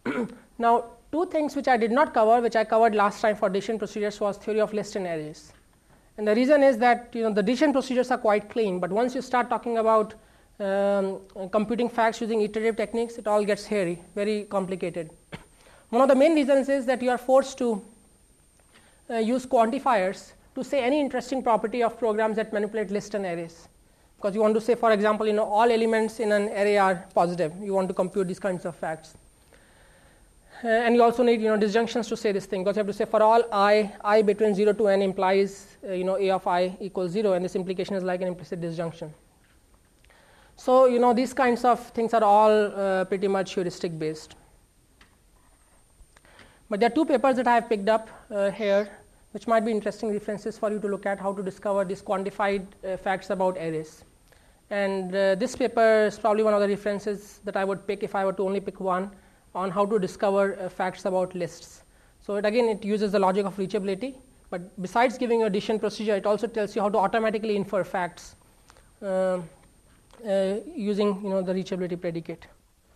Now, two things which I did not cover, which I covered last time for decision procedures, was theory of lists and arrays. And the reason is that you know the decision procedures are quite clean, but once you start talking about um, computing facts using iterative techniques, it all gets hairy, very complicated. One of the main reasons is that you are forced to uh, use quantifiers to say any interesting property of programs that manipulate lists and arrays. Because you want to say, for example, you know, all elements in an array are positive. You want to compute these kinds of facts. Uh, and you also need you know, disjunctions to say this thing, because you have to say for all i, i between zero to n implies uh, you know, a of i equals zero, and this implication is like an implicit disjunction. So you know, these kinds of things are all uh, pretty much heuristic based. But there are two papers that I have picked up uh, here, which might be interesting references for you to look at how to discover these quantified uh, facts about arrays. And uh, this paper is probably one of the references that I would pick if I were to only pick one, on how to discover uh, facts about lists. So it, again, it uses the logic of reachability, but besides giving a decision procedure, it also tells you how to automatically infer facts uh, uh, using you know, the reachability predicate.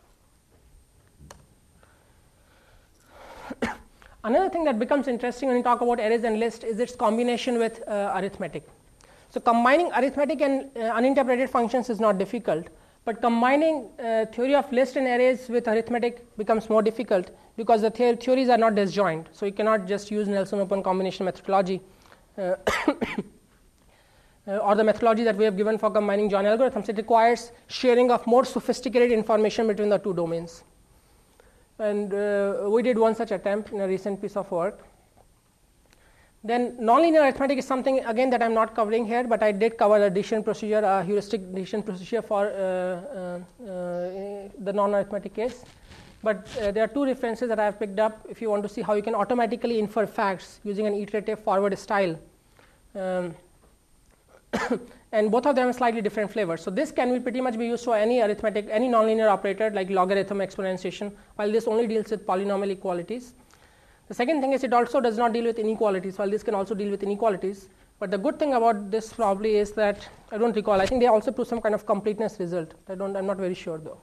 Another thing that becomes interesting when you talk about arrays and lists is its combination with uh, arithmetic. So combining arithmetic and uh, uninterpreted functions is not difficult, but combining uh, theory of lists and arrays with arithmetic becomes more difficult because the the theories are not disjoint. So you cannot just use Nelson-Open combination methodology uh, uh, or the methodology that we have given for combining join algorithms. It requires sharing of more sophisticated information between the two domains. And uh, we did one such attempt in a recent piece of work. Then nonlinear arithmetic is something, again, that I'm not covering here, but I did cover a decision procedure, a heuristic decision procedure for uh, uh, uh, the non-arithmetic case. But uh, there are two references that I have picked up if you want to see how you can automatically infer facts using an iterative forward style. Um, and both of them have slightly different flavors. So this can be pretty much be used for any arithmetic, any nonlinear operator like logarithm, exponentiation, while this only deals with polynomial equalities. The second thing is it also does not deal with inequalities, while this can also deal with inequalities. But the good thing about this probably is that, I don't recall, I think they also prove some kind of completeness result. I don't, I'm not very sure though.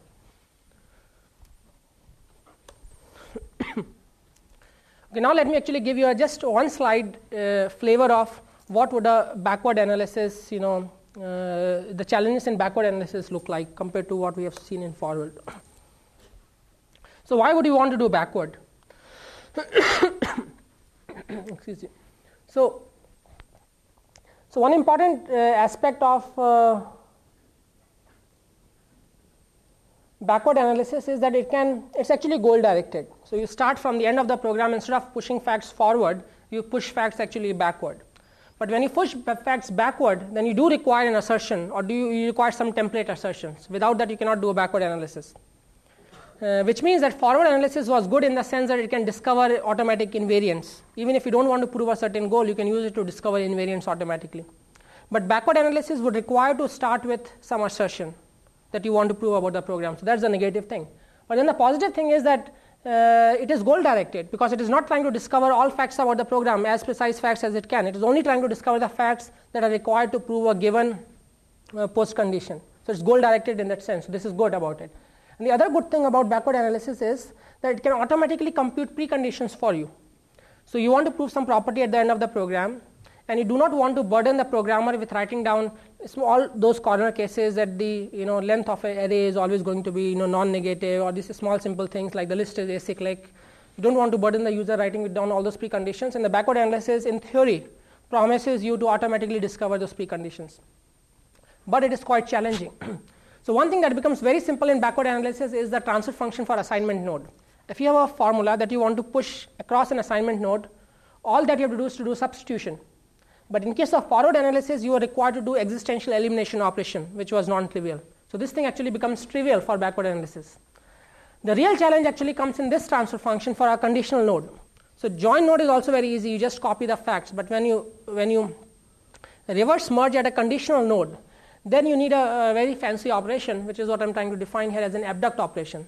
Okay, now let me actually give you a, just one slide uh, flavor of what would a backward analysis, you know, uh, the challenges in backward analysis look like compared to what we have seen in forward. So why would you want to do backward? Excuse me. So, so one important uh, aspect of uh, backward analysis is that it can, it's actually goal directed. So you start from the end of the program, instead of pushing facts forward, you push facts actually backward. But when you push facts backward, then you do require an assertion, or do you, you require some template assertions. Without that, you cannot do a backward analysis. Uh, which means that forward analysis was good in the sense that it can discover automatic invariants. Even if you don't want to prove a certain goal, you can use it to discover invariants automatically. But backward analysis would require to start with some assertion that you want to prove about the program. So that's the negative thing. But then the positive thing is that uh, it is goal directed, because it is not trying to discover all facts about the program, as precise facts as it can. It is only trying to discover the facts that are required to prove a given uh, post condition. So it's goal directed in that sense. So this is good about it. And the other good thing about backward analysis is that it can automatically compute preconditions for you. So you want to prove some property at the end of the program, and you do not want to burden the programmer with writing down all those corner cases that the you know length of an array is always going to be you know non-negative, or these small simple things like the list is acyclic. You don't want to burden the user writing down all those preconditions, and the backward analysis in theory promises you to automatically discover those preconditions. But it is quite challenging. So one thing that becomes very simple in backward analysis is the transfer function for assignment node. If you have a formula that you want to push across an assignment node, all that you have to do is to do substitution. But in case of forward analysis, you are required to do existential elimination operation, which was non-trivial. So this thing actually becomes trivial for backward analysis. The real challenge actually comes in this transfer function for a conditional node. So join node is also very easy. You just copy the facts. But when you, when you reverse merge at a conditional node, then you need a, a very fancy operation, which is what I'm trying to define here as an abduct operation.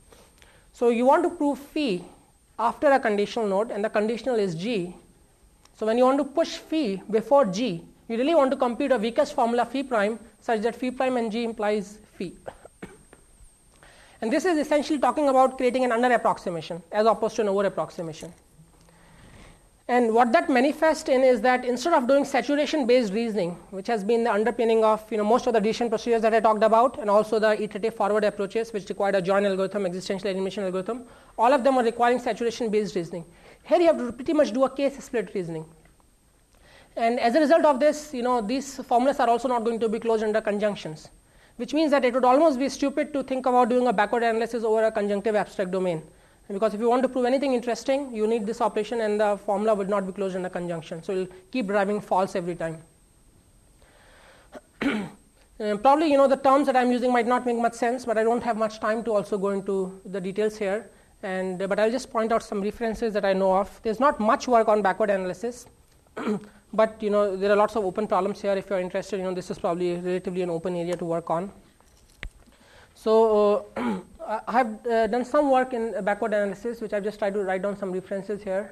So you want to prove phi after a conditional node, and the conditional is G. So when you want to push phi before G, you really want to compute a weakest formula phi prime such that phi prime and G implies phi. And this is essentially talking about creating an under approximation as opposed to an over approximation. And what that manifests in is that instead of doing saturation based reasoning, which has been the underpinning of you know most of the decision procedures that I talked about, and also the iterative forward approaches which required a join algorithm, existential elimination algorithm, all of them are requiring saturation based reasoning. Here you have to pretty much do a case split reasoning. And as a result of this, you know these formulas are also not going to be closed under conjunctions, which means that it would almost be stupid to think about doing a backward analysis over a conjunctive abstract domain. Because if you want to prove anything interesting, you need this operation and the formula would not be closed under conjunction. So it will keep driving false every time. uh, probably you know the terms that I am using might not make much sense, but I don't have much time to also go into the details here. And, uh, but I'll just point out some references that I know of. There's not much work on backward analysis, but you know there are lots of open problems here. If you're interested, you know this is probably relatively an open area to work on. So uh, I have uh, done some work in uh, backward analysis, which I've just tried to write down some references here.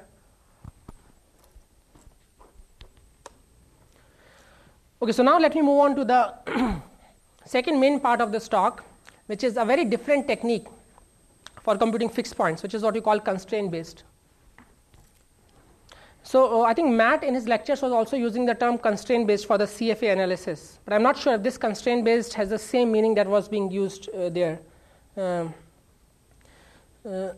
Okay, so now let me move on to the second main part of this talk, which is a very different technique for computing fixed points, which is what we call constraint based. So uh, I think Matt in his lectures was also using the term constraint based for the C F A analysis, but I'm not sure if this constraint based has the same meaning that was being used uh, there. Um, uh,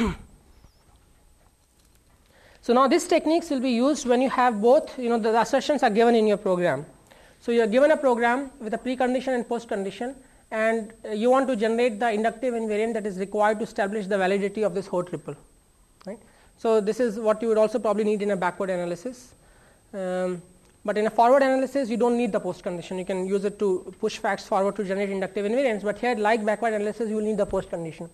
so now these techniques will be used when you have both, you know, the, the assertions are given in your program. So you are given a program with a precondition and postcondition, and uh, you want to generate the inductive invariant that is required to establish the validity of this Hoare triple, right? So this is what you would also probably need in a backward analysis. Um, but in a forward analysis, you don't need the postcondition. You can use it to push facts forward to generate inductive invariants. But here, like backward analysis, you will need the postcondition.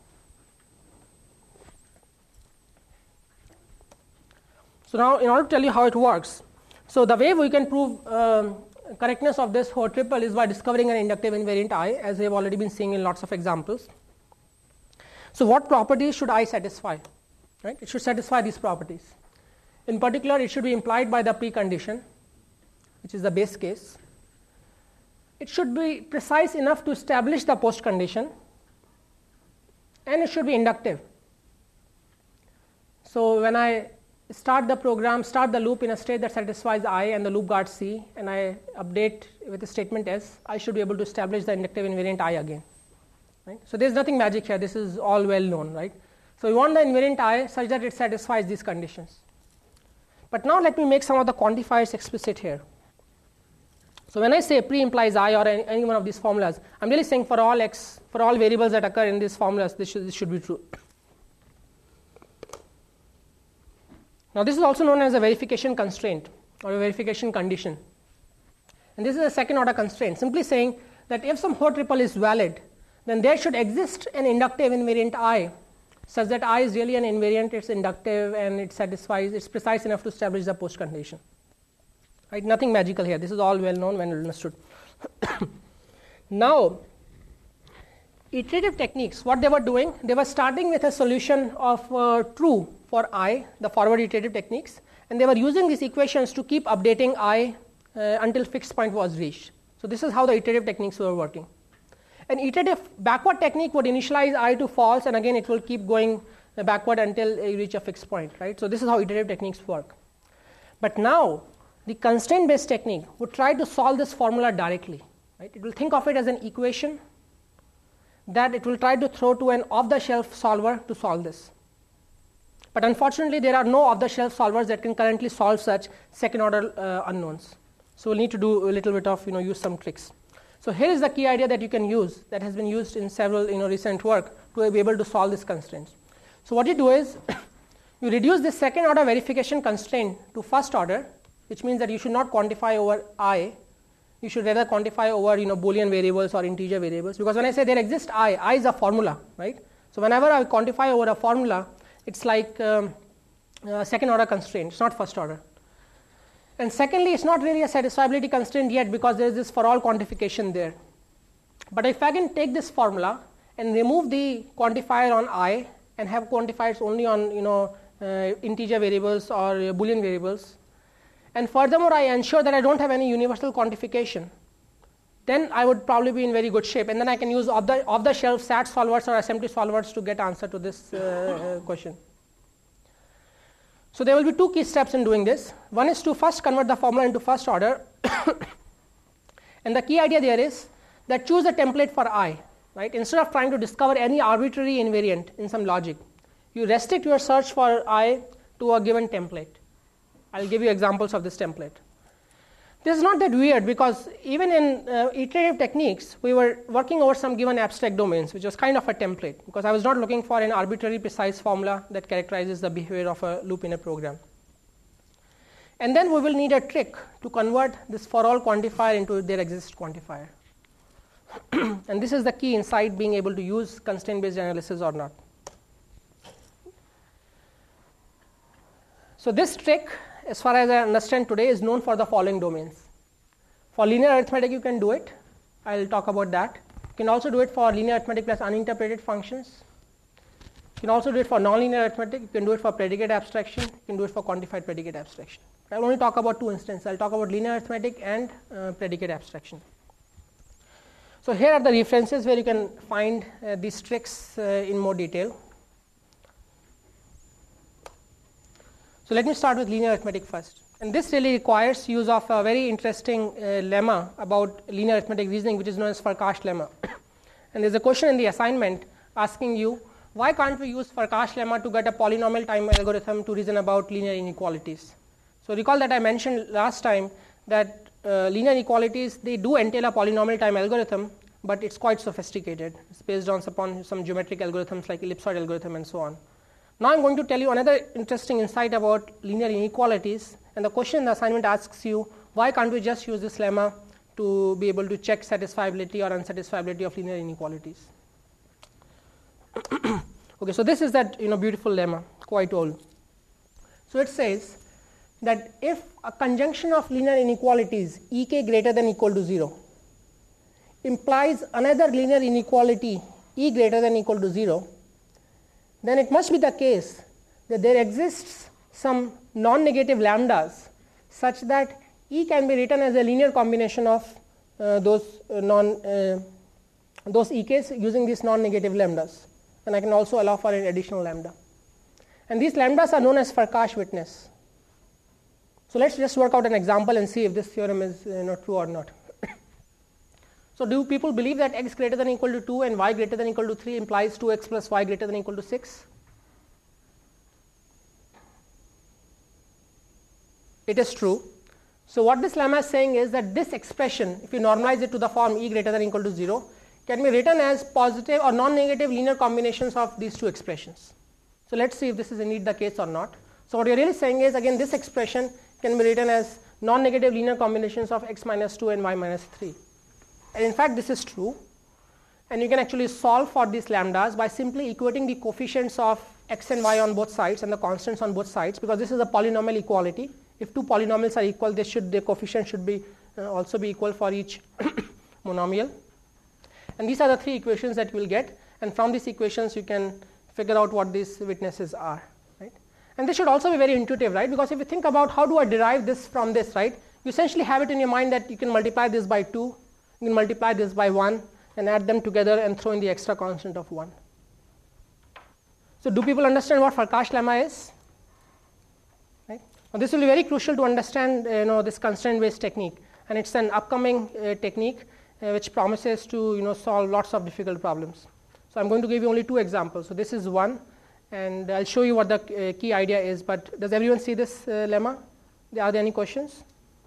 So now, in order to tell you how it works, so the way we can prove um, correctness of this Hoare triple is by discovering an inductive invariant I, as we have already been seeing in lots of examples. So what properties should I satisfy? Right? It should satisfy these properties. In particular, it should be implied by the precondition, which is the base case. It should be precise enough to establish the postcondition, and it should be inductive. So when I start the program, start the loop in a state that satisfies I and the loop guard C, and I update with the statement S, I should be able to establish the inductive invariant I again. Right? So there's nothing magic here. This is all well known, right? So we want the invariant I such that it satisfies these conditions. But now let me make some of the quantifiers explicit here. So when I say pre implies I or any, any one of these formulas, I'm really saying for all x, for all variables that occur in these formulas, this should, this should be true. Now this is also known as a verification constraint or a verification condition. And this is a second order constraint, simply saying that if some Hoare triple is valid, then there should exist an inductive invariant I such that I is really an invariant, it's inductive, and it satisfies, it's precise enough to establish the postcondition. Right? Nothing magical here. This is all well known, well understood. Now, iterative techniques, what they were doing, they were starting with a solution of uh, true for I, the forward iterative techniques, and they were using these equations to keep updating I uh, until fixed point was reached. So this is how the iterative techniques were working. An iterative backward technique would initialize I to false, and again it will keep going backward until you reach a fixed point, right? So this is how iterative techniques work. But now the constraint based technique would try to solve this formula directly, right? It will think of it as an equation that it will try to throw to an off the shelf solver to solve this. But unfortunately there are no off the shelf solvers that can currently solve such second order uh, unknowns. So we'll need to do a little bit of, you know, use some tricks. So here is the key idea that you can use that has been used in several, you know, recent work to be able to solve these constraints. So what you do is you reduce this second order verification constraint to first order, which means that you should not quantify over I, you should rather quantify over, you know, Boolean variables or integer variables, because when I say there exists I, I is a formula, right? So whenever I quantify over a formula, it's like um, uh, second order constraint, it's not first order. And secondly, it's not really a satisfiability constraint yet because there is this for all quantification there. But if I can take this formula and remove the quantifier on I and have quantifiers only on, you know, uh, integer variables or uh, Boolean variables, and furthermore I ensure that I don't have any universal quantification, then I would probably be in very good shape. And then I can use off the, off the shelf S A T solvers or S M T solvers to get answer to this uh, question. So there will be two key steps in doing this. One is to first convert the formula into first order. And the key idea there is that choose a template for I. Right? Instead of trying to discover any arbitrary invariant in some logic, you restrict your search for I to a given template. I'll give you examples of this template. This is not that weird because even in uh, iterative techniques, we were working over some given abstract domains, which was kind of a template because I was not looking for an arbitrary precise formula that characterizes the behavior of a loop in a program. And then we will need a trick to convert this for all quantifier into their exist quantifier. And this is the key inside being able to use constraint-based analysis or not. So this trick, as far as I understand today, is known for the following domains. For linear arithmetic, you can do it. I'll talk about that. You can also do it for linear arithmetic plus uninterpreted functions. You can also do it for nonlinear arithmetic. You can do it for predicate abstraction. You can do it for quantified predicate abstraction. I'll only talk about two instances. I'll talk about linear arithmetic and uh, predicate abstraction. So here are the references where you can find uh, these tricks uh, in more detail. So let me start with linear arithmetic first. And this really requires use of a very interesting uh, lemma about linear arithmetic reasoning, which is known as Farkash lemma. And there's a question in the assignment asking you, why can't we use Farkash lemma to get a polynomial time algorithm to reason about linear inequalities? So recall that I mentioned last time that uh, linear inequalities, they do entail a polynomial time algorithm, but it's quite sophisticated. It's based on upon some geometric algorithms like ellipsoid algorithm and so on. Now I'm going to tell you another interesting insight about linear inequalities, and the question in the assignment asks you, why can't we just use this lemma to be able to check satisfiability or unsatisfiability of linear inequalities? Okay, so this is that you know beautiful lemma, quite old. So it says that if a conjunction of linear inequalities ek greater than equal to zero implies another linear inequality e greater than equal to zero, then it must be the case that there exists some non-negative lambdas such that E can be written as a linear combination of uh, those uh, non uh, those E Ks using these non-negative lambdas, and I can also allow for an additional lambda. And these lambdas are known as Farkash witness. So let's just work out an example and see if this theorem is you know, true or not. So do people believe that x greater than equal to two and y greater than equal to three implies two x plus y greater than equal to six? It is true. So what this lemma is saying is that this expression, if you normalize it to the form e greater than equal to zero, can be written as positive or non-negative linear combinations of these two expressions. So let's see if this is indeed the case or not. So what you're really saying is, again, this expression can be written as non-negative linear combinations of x minus two and y minus three. And in fact, this is true. And you can actually solve for these lambdas by simply equating the coefficients of x and y on both sides and the constants on both sides, because this is a polynomial equality. If two polynomials are equal, they should, their coefficient should be uh, also be equal for each monomial. And these are the three equations that you will get. And from these equations, you can figure out what these witnesses are. Right? And this should also be very intuitive, right? Because if you think about how do I derive this from this, right? You essentially have it in your mind that you can multiply this by two, you can multiply this by one, and add them together and throw in the extra constant of one. So do people understand what Farkash lemma is? Right? Now this will be very crucial to understand uh, you know, this constraint-based technique. And it's an upcoming uh, technique uh, which promises to you know, solve lots of difficult problems. So I'm going to give you only two examples. So this is one, and I'll show you what the uh, key idea is. But does everyone see this uh, lemma? Are there any questions?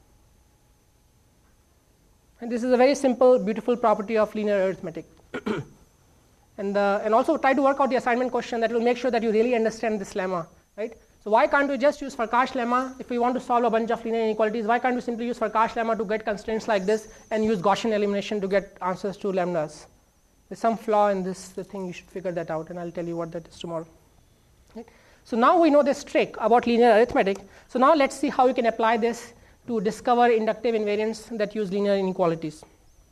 And this is a very simple, beautiful property of linear arithmetic. and, uh, and also try to work out the assignment question that will make sure that you really understand this lemma. Right? So why can't we just use Farkash lemma if we want to solve a bunch of linear inequalities? Why can't we simply use Farkash lemma to get constraints like this and use Gaussian elimination to get answers to lambdas? There's some flaw in this the thing. You should figure that out, and I'll tell you what that is tomorrow. Right? So now we know this trick about linear arithmetic. So now let's see how we can apply this to discover inductive invariants that use linear inequalities.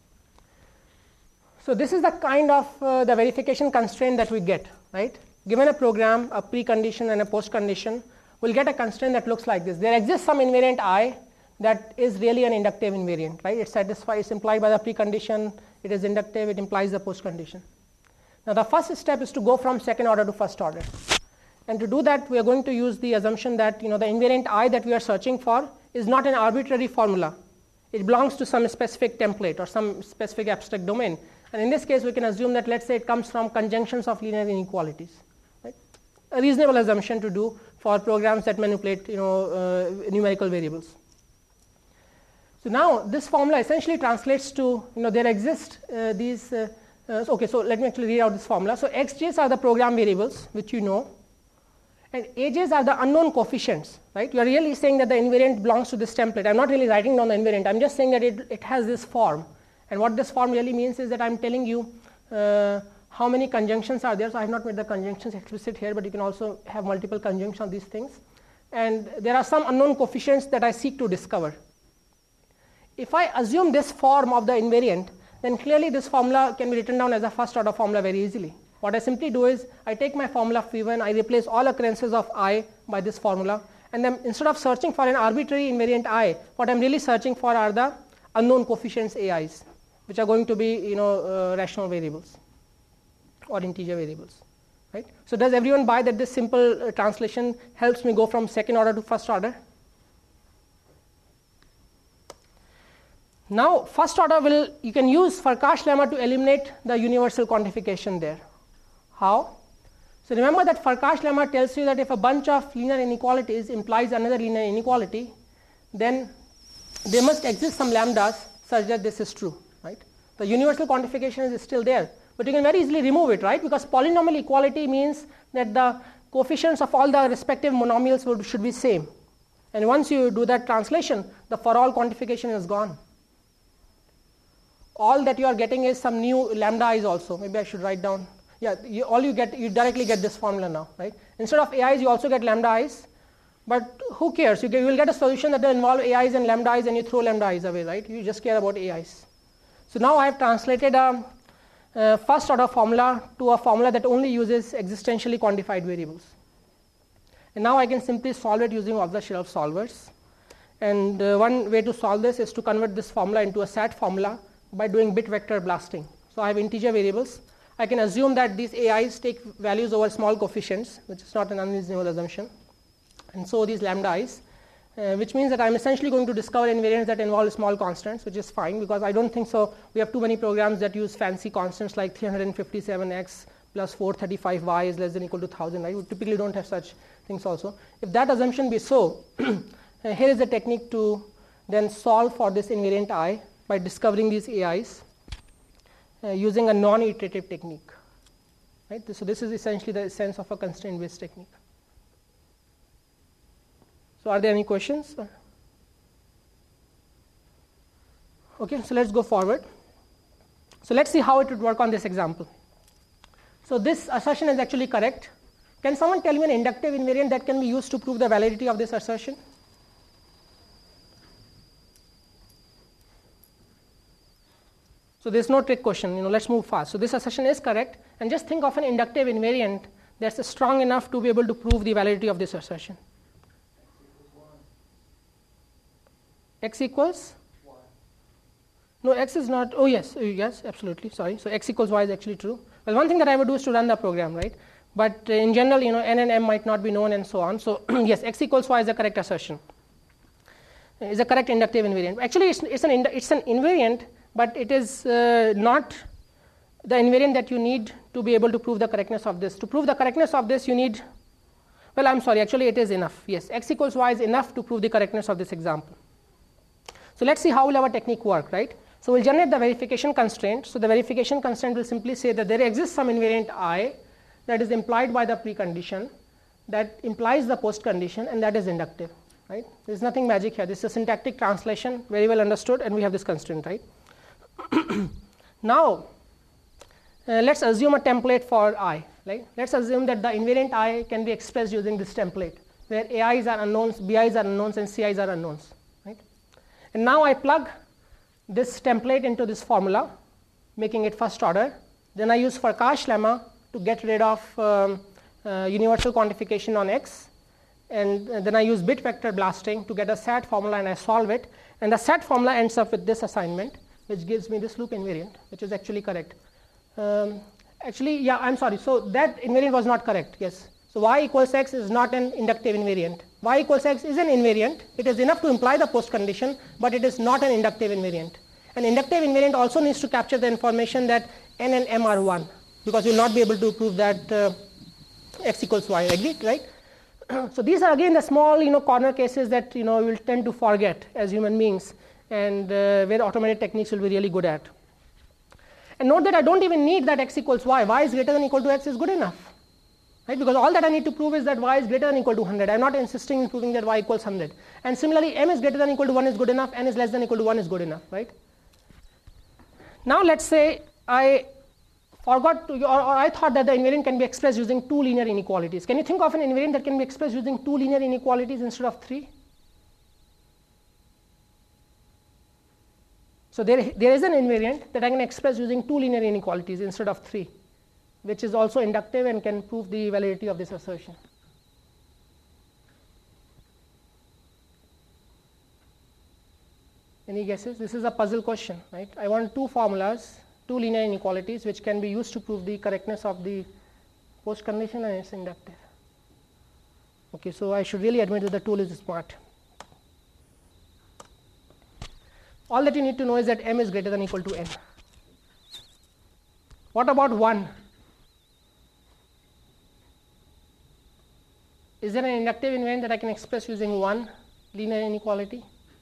So this is the kind of uh, the verification constraint that we get, right? Given a program, a precondition and a postcondition, we'll get a constraint that looks like this. There exists some invariant I that is really an inductive invariant, right? It satisfies, it's implied by the precondition, it is inductive, it implies the postcondition. Now the first step is to go from second order to first order. And to do that, we are going to use the assumption that, you know, the invariant I that we are searching for is not an arbitrary formula. It belongs to some specific template or some specific abstract domain. And in this case, we can assume that, let's say, it comes from conjunctions of linear inequalities. Right? A reasonable assumption to do for programs that manipulate, you know, uh, numerical variables. So now this formula essentially translates to, you know, there exist uh, these. Uh, uh, okay, so let me actually read out this formula. So xj's are the program variables which you know. And aj's are the unknown coefficients, right? You are really saying that the invariant belongs to this template. I'm not really writing down the invariant. I'm just saying that it, it has this form. And what this form really means is that I'm telling you uh, how many conjunctions are there. So I have not made the conjunctions explicit here, but you can also have multiple conjunctions of these things. And there are some unknown coefficients that I seek to discover. If I assume this form of the invariant, then clearly this formula can be written down as a first order formula very easily. What I simply do is I take my formula phi one, I replace all occurrences of I by this formula, and then instead of searching for an arbitrary invariant I, what I'm really searching for are the unknown coefficients A Is, which are going to be, you know, uh, rational variables or integer variables. Right? So does everyone buy that this simple uh, translation helps me go from second order to first order? Now first order will, you can use Farkash lemma to eliminate the universal quantification there. How? So remember that Farkash lemma tells you that if a bunch of linear inequalities implies another linear inequality, then there must exist some lambdas such that this is true, right? The universal quantification is still there, but you can very easily remove it, right? Because polynomial equality means that the coefficients of all the respective monomials would, should be same. And once you do that translation, the for all quantification is gone. All that you are getting is some new lambda i's also. Maybe I should write down. Yeah, you, all you get, you directly get this formula now, right? Instead of A I's, you also get lambda i's. But who cares? You, get, you will get a solution that will involve A I's and lambda i's, and you throw lambda i's away, right? You just care about A I's. So now I have translated a, a first order formula to a formula that only uses existentially quantified variables. And now I can simply solve it using off-the-shelf solvers. And uh, one way to solve this is to convert this formula into a SAT formula by doing bit vector blasting. So I have integer variables. I can assume that these A I's take values over small coefficients, which is not an unreasonable assumption. And so these lambda i's, uh, which means that I'm essentially going to discover invariants that involve small constants, which is fine because I don't think so. We have too many programs that use fancy constants like three hundred fifty-seven x plus four hundred thirty-five y is less than or equal to one thousand, right? We typically don't have such things also. If that assumption be so, uh, here is the technique to then solve for this invariant I by discovering these A I's uh, using a non-iterative technique. Right? So this is essentially the essence of a constraint-based technique. So are there any questions? Okay, so let's go forward. So let's see how it would work on this example. So this assertion is actually correct. Can someone tell me an inductive invariant that can be used to prove the validity of this assertion? So there's no trick question, you know, let's move fast. So this assertion is correct, and just think of an inductive invariant that's strong enough to be able to prove the validity of this assertion. X equals? Y. No, x is not, oh yes, yes, absolutely, sorry. So x equals y is actually true. Well, one thing that I would do is to run the program, right? But uh, in general, you know, n and m might not be known and so on. So yes, x equals y is the correct assertion. Is a correct inductive invariant. Actually, it's, it's, an, it's an invariant, but it is uh, not the invariant that you need to be able to prove the correctness of this. To prove the correctness of this, you need, well, I'm sorry, actually it is enough. Yes, x equals y is enough to prove the correctness of this example. So let's see how will our technique work, right? So we'll generate the verification constraint. So the verification constraint will simply say that there exists some invariant I that is implied by the precondition, that implies the postcondition, and that is inductive, right? There's nothing magic here. This is a syntactic translation, very well understood, and we have this constraint, right? Now, uh, let's assume a template for I. Right? Let's assume that the invariant I can be expressed using this template, where A I's are unknowns, B I's are unknowns, and C I's are unknowns. Right? And now I plug this template into this formula, making it first order. Then I use Farkash lemma to get rid of um, uh, universal quantification on X, and then I use bit vector blasting to get a S A T formula and I solve it, and the S A T formula ends up with this assignment, which gives me this loop invariant, which is actually correct. Um, actually, yeah, I'm sorry. So that invariant was not correct. Yes. So y equals x is not an inductive invariant. Y equals x is an invariant. It is enough to imply the post condition, but it is not an inductive invariant. An inductive invariant also needs to capture the information that n and m are one, because you will not be able to prove that uh, x equals y. Agreed, right? So these are again the small, you know, corner cases that, you know, we will tend to forget as human beings, and uh, where automated techniques will be really good at. And note that I don't even need that x equals y. Y is greater than or equal to x is good enough, right? Because all that I need to prove is that y is greater than or equal to one hundred. I am not insisting in proving that y equals one hundred. And similarly, m is greater than or equal to one is good enough, n is less than or equal to one is good enough, right? Now let's say I forgot to, or, or I thought that the invariant can be expressed using two linear inequalities. Can you think of an invariant that can be expressed using two linear inequalities instead of three? So there, there is an invariant that I can express using two linear inequalities instead of three, which is also inductive and can prove the validity of this assertion. Any guesses? This is a puzzle question, right? I want two formulas, two linear inequalities, which can be used to prove the correctness of the post condition, and it's inductive. Okay, so I should really admit that the tool is smart. All that you need to know is that m is greater than or equal to n. What about one? Is there an inductive invariant that I can express using one linear inequality?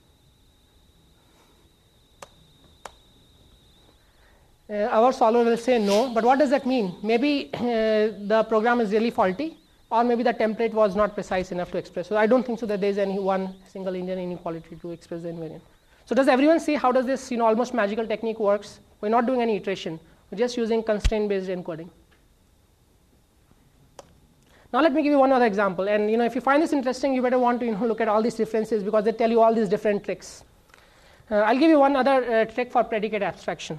Uh, our solver will say no, but what does that mean? Maybe uh, the program is really faulty, or maybe the template was not precise enough to express. So I don't think so that there is any one single linear inequality to express the invariant. So does everyone see how does this, you know, almost magical technique works? We're not doing any iteration. We're just using constraint based encoding. Now let me give you one other example, and you know, if you find this interesting, you better want to, you know, look at all these differences, because they tell you all these different tricks. Uh, I'll give you one other uh, trick for predicate abstraction.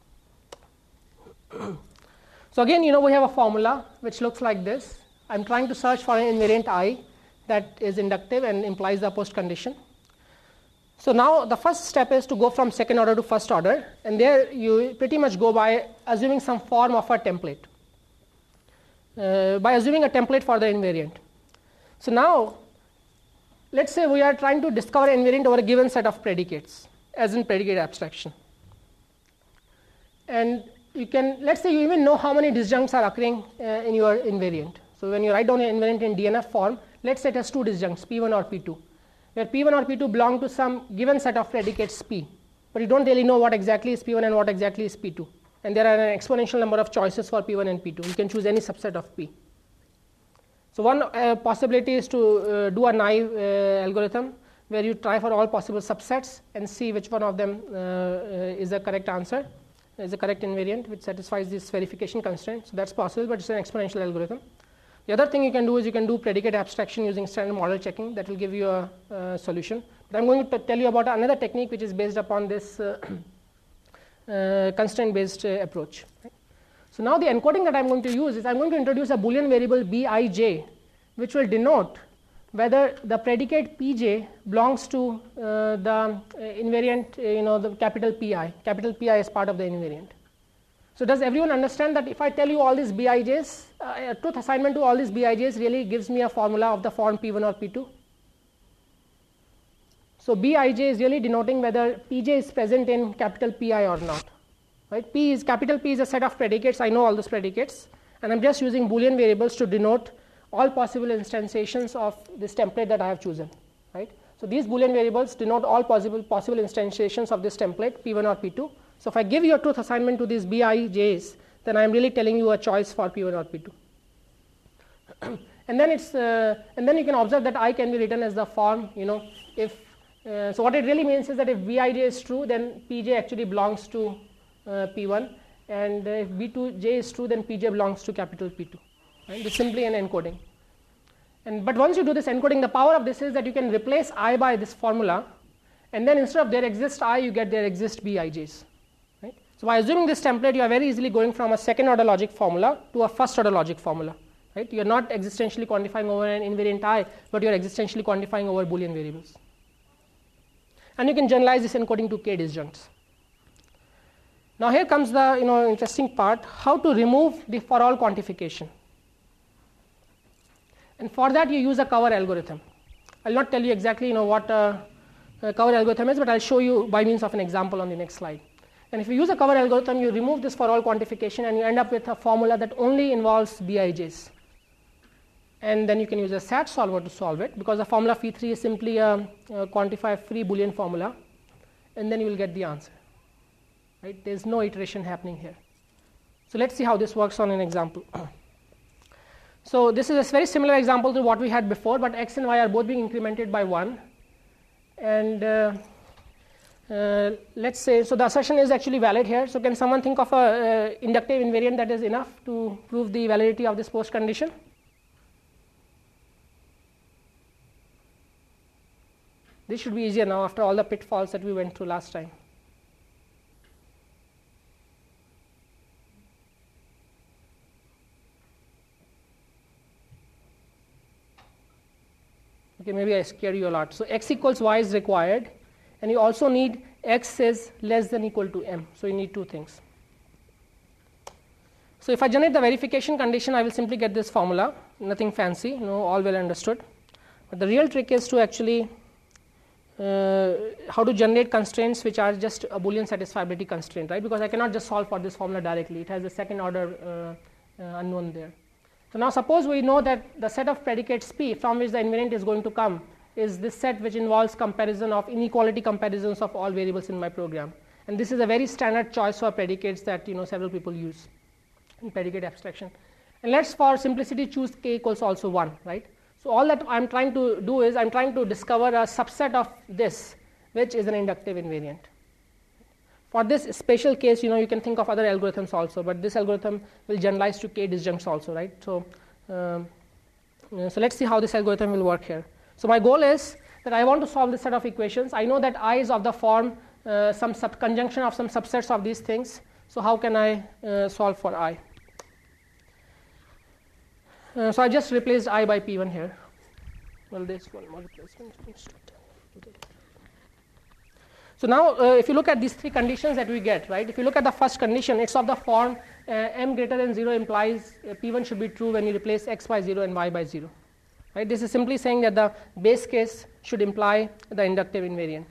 So again, you know, we have a formula which looks like this. I'm trying to search for an invariant I that is inductive and implies the post condition. So now the first step is to go from second order to first order, and there you pretty much go by assuming some form of a template, uh, by assuming a template for the invariant. So now let's say we are trying to discover an invariant over a given set of predicates, as in predicate abstraction. And you can, let's say you even know how many disjuncts are occurring uh, in your invariant. So when you write down an invariant in D N F form, let's say it has two disjuncts, P one or P two, where P one or P two belong to some given set of predicates P, but you don't really know what exactly is P one and what exactly is P two. And there are an exponential number of choices for P one and P two. You can choose any subset of P. So one uh, possibility is to uh, do a naive uh, algorithm where you try for all possible subsets and see which one of them uh, uh, is the correct answer, is the correct invariant which satisfies this verification constraint. So that's possible, but it's an exponential algorithm. The other thing you can do is you can do predicate abstraction using standard model checking. That will give you a, a solution. But I'm going to tell you about another technique which is based upon this uh, uh, constraint based uh, approach. Right? So now the encoding that I'm going to use is I'm going to introduce a Boolean variable bij, which will denote whether the predicate pj belongs to uh, the uh, invariant, uh, you know, the capital Pi. Capital Pi is part of the invariant. So does everyone understand that if I tell you all these bij's, uh, a truth assignment to all these bij's really gives me a formula of the form P one or P two? So bij is really denoting whether pj is present in capital Pi or not. Right? P is, capital P is a set of predicates. I know all those predicates, and I'm just using Boolean variables to denote all possible instantiations of this template that I have chosen. Right? So these Boolean variables denote all possible possible instantiations of this template P one or P two. So if I give you a truth assignment to these bij's, then I am really telling you a choice for P one or P two. And then it's uh, and then you can observe that I can be written as the form, you know, if uh, so what it really means is that if bij is true, then pj actually belongs to uh, P one, and uh, if b two j is true, then pj belongs to capital P two. Right? It's simply an encoding. And but once you do this encoding, the power of this is that you can replace I by this formula, and then instead of there exists I, you get there exist bij's. Right? So by assuming this template, you are very easily going from a second order logic formula to a first order logic formula. right? You are not existentially quantifying over an invariant I, but you are existentially quantifying over Boolean variables. And you can generalize this encoding to k disjuncts. Now here comes the you know interesting part: how to remove the for all quantification. And for that you use a cover algorithm. I'll not tell you exactly you know what a, a cover algorithm is, but I'll show you by means of an example on the next slide. And if you use a cover algorithm, you remove this for all quantification and you end up with a formula that only involves B I Js. And then you can use a S A T solver to solve it, because the formula phi three is simply a, a quantify free Boolean formula, and then you will get the answer. Right? There is no iteration happening here. So let's see how this works on an example. So this is a very similar example to what we had before, but x and y are both being incremented by one. And uh, uh, let's say, so the assertion is actually valid here. So can someone think of a uh, inductive invariant that is enough to prove the validity of this post condition? This should be easier now after all the pitfalls that we went through last time. Okay, maybe I scared you a lot. So x equals y is required, and you also need x is less than equal to m. So you need two things. So if I generate the verification condition, I will simply get this formula, nothing fancy, you know, all well understood. But the real trick is to actually uh, how to generate constraints which are just a Boolean satisfiability constraint, right? Because I cannot just solve for this formula directly. It has a second order uh, uh, unknown there. So now suppose we know that the set of predicates P from which the invariant is going to come is this set which involves comparison of inequality comparisons of all variables in my program. And this is a very standard choice for predicates that you know several people use in predicate abstraction. And let's for simplicity choose k equals also one, right? So all that I'm trying to do is I'm trying to discover a subset of this which is an inductive invariant. For this special case, you know, you can think of other algorithms also, but this algorithm will generalize to k disjuncts also, right? So, um, you know, so let's see how this algorithm will work here. So my goal is that I want to solve this set of equations. I know that I is of the form uh, some sub conjunction of some subsets of these things. So how can I uh, solve for I? Uh, so I just replaced I by P one here. Well, there's one more replacement. So now, uh, if you look at these three conditions that we get, right? If you look at the first condition, it's of the form uh, m greater than zero implies uh, P one should be true when you replace x by zero and y by zero, right? This is simply saying that the base case should imply the inductive invariant.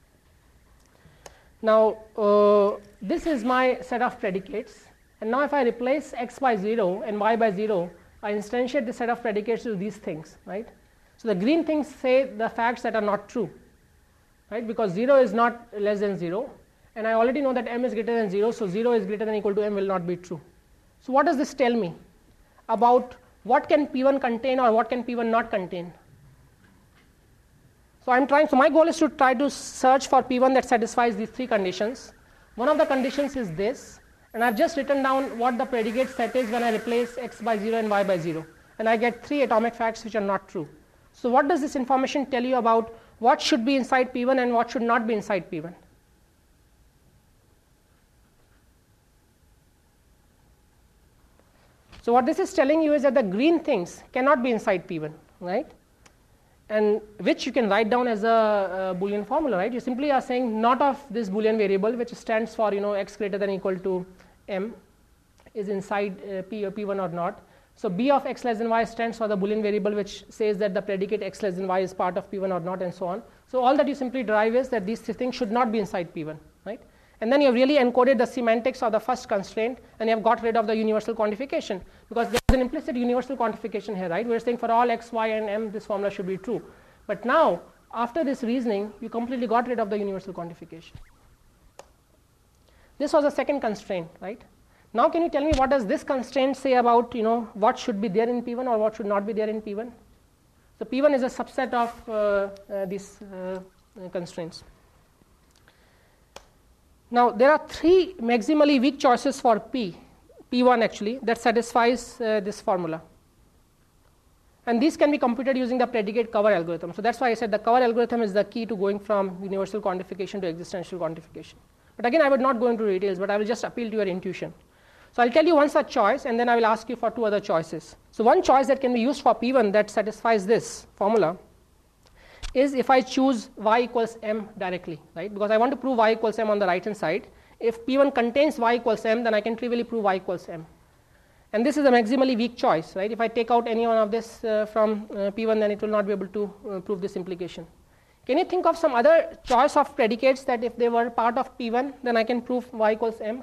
Now, uh, this is my set of predicates, and now if I replace x by zero and y by zero, I instantiate the set of predicates to these things, right? So the green things say the facts that are not true, right? Because zero is not less than zero, and I already know that m is greater than zero, so zero is greater than equal to m will not be true. So what does this tell me about what can P one contain or what can P one not contain? So I'm trying, so my goal is to try to search for P one that satisfies these three conditions. One of the conditions is this, and I've just written down what the predicate set is when I replace x by zero and y by zero, and I get three atomic facts which are not true. So what does this information tell you about what should be inside P one and what should not be inside P one? So what this is telling you is that the green things cannot be inside P one, right? And which you can write down as a, a Boolean formula, right? You simply are saying not of this Boolean variable which stands for you know x greater than equal to m is inside uh, P or P one or not. So b of x less than y stands for the Boolean variable which says that the predicate x less than y is part of P one or not, and so on. So all that you simply derive is that these things should not be inside P one, right? And then you have really encoded the semantics of the first constraint, and you have got rid of the universal quantification, because there is an implicit universal quantification here, right? We are saying for all x, y, and m this formula should be true. But now after this reasoning, you completely got rid of the universal quantification. This was the second constraint, right? Now can you tell me what does this constraint say about you know what should be there in P one or what should not be there in P one? So P one is a subset of uh, uh, these uh, uh, constraints. Now there are three maximally weak choices for P, P one actually, that satisfies uh, this formula. And these can be computed using the predicate cover algorithm. So that's why I said the cover algorithm is the key to going from universal quantification to existential quantification. But again, I would not go into details, but I will just appeal to your intuition. So I'll tell you one such choice, and then I will ask you for two other choices. So one choice that can be used for P one that satisfies this formula is if I choose y equals m directly, right? Because I want to prove y equals m on the right hand side. If P one contains y equals m, then I can trivially prove y equals m. And this is a maximally weak choice, right? If I take out any one of this uh, from uh, P one, then it will not be able to uh, prove this implication. Can you think of some other choice of predicates that if they were part of P one, then I can prove y equals m?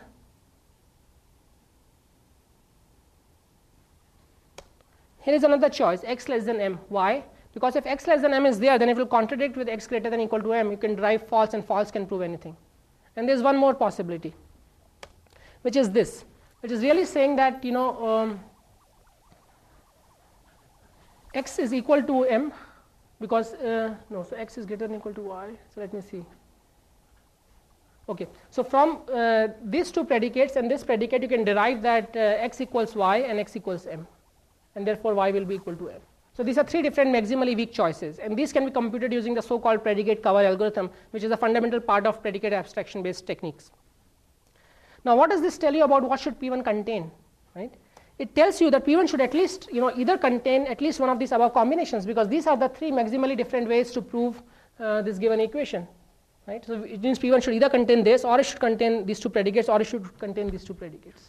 Here is another choice, x less than m. Why? Because if x less than m is there, then it will contradict with x greater than or equal to m. You can derive false, and false can prove anything. And there is one more possibility, which is this, which is really saying that, you know, um, x is equal to m, because uh, no, so x is greater than or equal to y. So let me see. Okay, so from uh, these two predicates and this predicate, you can derive that uh, x equals y and x equals m, and therefore y will be equal to m. So these are three different maximally weak choices, and these can be computed using the so-called predicate cover algorithm, which is a fundamental part of predicate abstraction based techniques. Now what does this tell you about what should P one contain, right? It tells you that P one should at least, you know, either contain at least one of these above combinations, because these are the three maximally different ways to prove uh, this given equation, right? So it means P one should either contain this, or it should contain these two predicates, or it should contain these two predicates.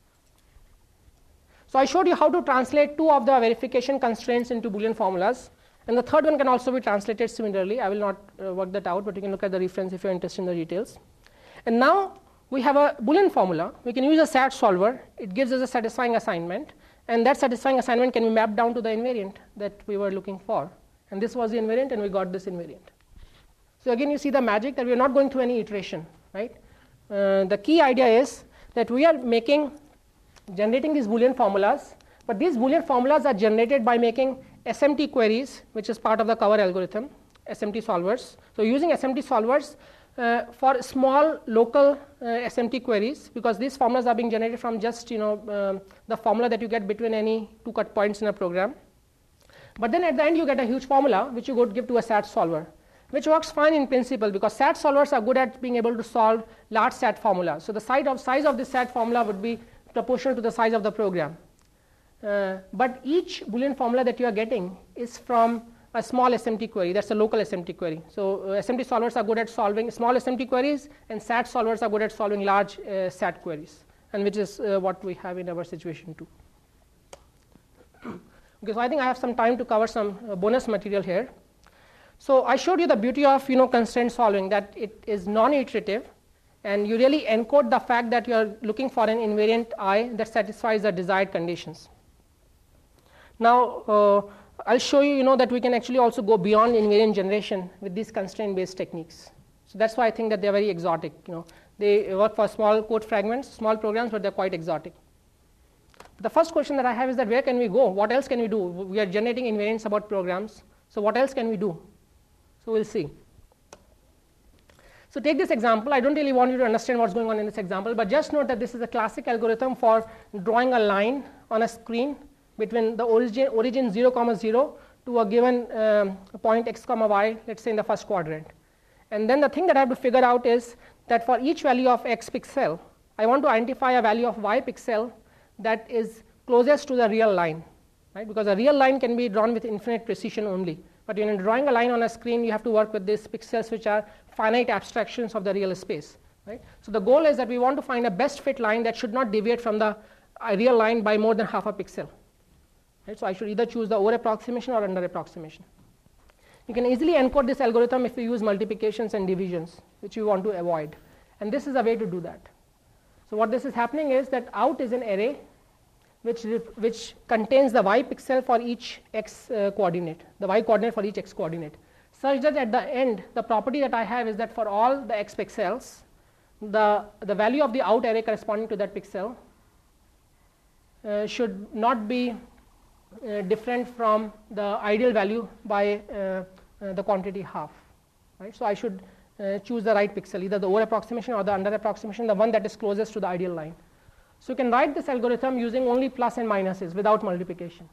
So I showed you how to translate two of the verification constraints into Boolean formulas, and the third one can also be translated similarly. I will not uh, work that out, but you can look at the reference if you are interested in the details. And now we have a Boolean formula. We can use a S A T solver. It gives us a satisfying assignment, and that satisfying assignment can be mapped down to the invariant that we were looking for. And this was the invariant, and we got this invariant. So again, you see the magic that we are not going through any iteration, right? Uh, the key idea is that we are making generating these Boolean formulas, but these Boolean formulas are generated by making S M T queries, which is part of the cover algorithm, S M T solvers. So using S M T solvers uh, for small local uh, S M T queries, because these formulas are being generated from just, you know, um, the formula that you get between any two cut points in a program. But then at the end you get a huge formula which you would give to a S A T solver, which works fine in principle, because S A T solvers are good at being able to solve large S A T formulas. So the size of, size of this S A T formula would be proportional to the size of the program. Uh, but each Boolean formula that you are getting is from a small S M T query. That's a local S M T query. So uh, S M T solvers are good at solving small S M T queries, and S A T solvers are good at solving large uh, S A T queries, and which is uh, what we have in our situation too. Okay, so I think I have some time to cover some uh, bonus material here. So I showed you the beauty of, you know, constraint solving, that it is non-iterative, and you really encode the fact that you are looking for an invariant I that satisfies the desired conditions. Now uh, I'll show you, you know, that we can actually also go beyond invariant generation with these constraint based techniques. So that's why I think that they're very exotic. You know, they work for small code fragments, small programs, but they're quite exotic. The first question that I have is that where can we go? What else can we do? We are generating invariants about programs, so what else can we do? So we'll see. So take this example. I don't really want you to understand what's going on in this example, but just note that this is a classic algorithm for drawing a line on a screen between the origin, origin zero comma zero to a given um, point x comma y, let's say in the first quadrant. And then the thing that I have to figure out is that for each value of x pixel, I want to identify a value of y pixel that is closest to the real line, right? Because a real line can be drawn with infinite precision only. But when you're drawing a line on a screen, you have to work with these pixels, which are finite abstractions of the real space, right? So the goal is that we want to find a best fit line that should not deviate from the uh, real line by more than half a pixel, right? So I should either choose the over approximation or under approximation. You can easily encode this algorithm if you use multiplications and divisions, which you want to avoid. And this is a way to do that. So what this is happening is that out is an array which, which contains the y pixel for each x uh, coordinate, the y coordinate for each x coordinate, such that at the end, the property that I have is that for all the x pixels, the, the value of the out array corresponding to that pixel uh, should not be uh, different from the ideal value by uh, uh, the quantity half, right? So I should uh, choose the right pixel, either the over approximation or the under approximation, the one that is closest to the ideal line. So you can write this algorithm using only plus and minuses without multiplication.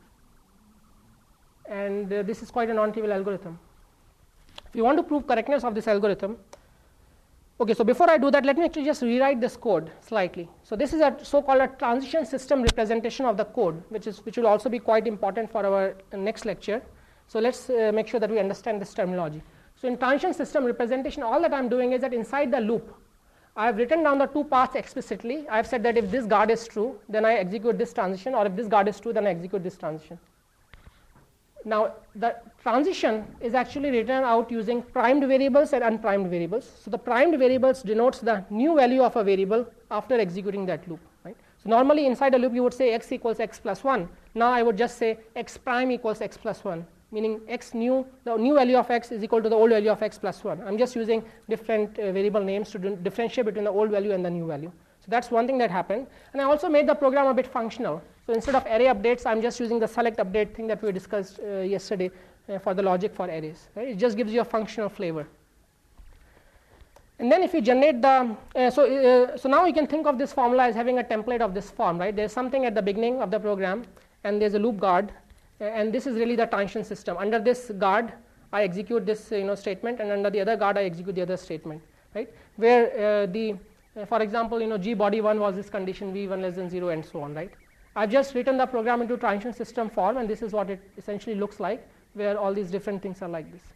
And uh, this is quite a non-trivial algorithm. If you want to prove correctness of this algorithm, Okay, so before I do that, let me actually just rewrite this code slightly. So this is a so-called a transition system representation of the code, which is which will also be quite important for our next lecture. So let's uh, make sure that we understand this terminology. So in transition system representation, all that I'm doing is that inside the loop, I have written down the two paths explicitly. I have said that if this guard is true, then I execute this transition, or if this guard is true, then I execute this transition. Now, the transition is actually written out using primed variables and unprimed variables. So the primed variables denotes the new value of a variable after executing that loop. Right? So normally inside a loop you would say x equals x plus one. Now I would just say x prime equals x plus one, meaning x new, the new value of x is equal to the old value of x plus one. I'm just using different uh, variable names to differentiate between the old value and the new value. So that's one thing that happened. And I also made the program a bit functional. So instead of array updates, I'm just using the select update thing that we discussed uh, yesterday uh, for the logic for arrays. Right? It just gives you a functional flavor. And then if you generate the, uh, so, uh, so now you can think of this formula as having a template of this form, right? There's something at the beginning of the program, and there's a loop guard, uh, and this is really the transition system. Under this guard, I execute this you know, statement, and under the other guard, I execute the other statement, right? Where uh, the, uh, for example, you know, G body one was this condition, V one less than zero, and so on, right? I've just written the program into transition system form, and this is what it essentially looks like, where all these different things are like this.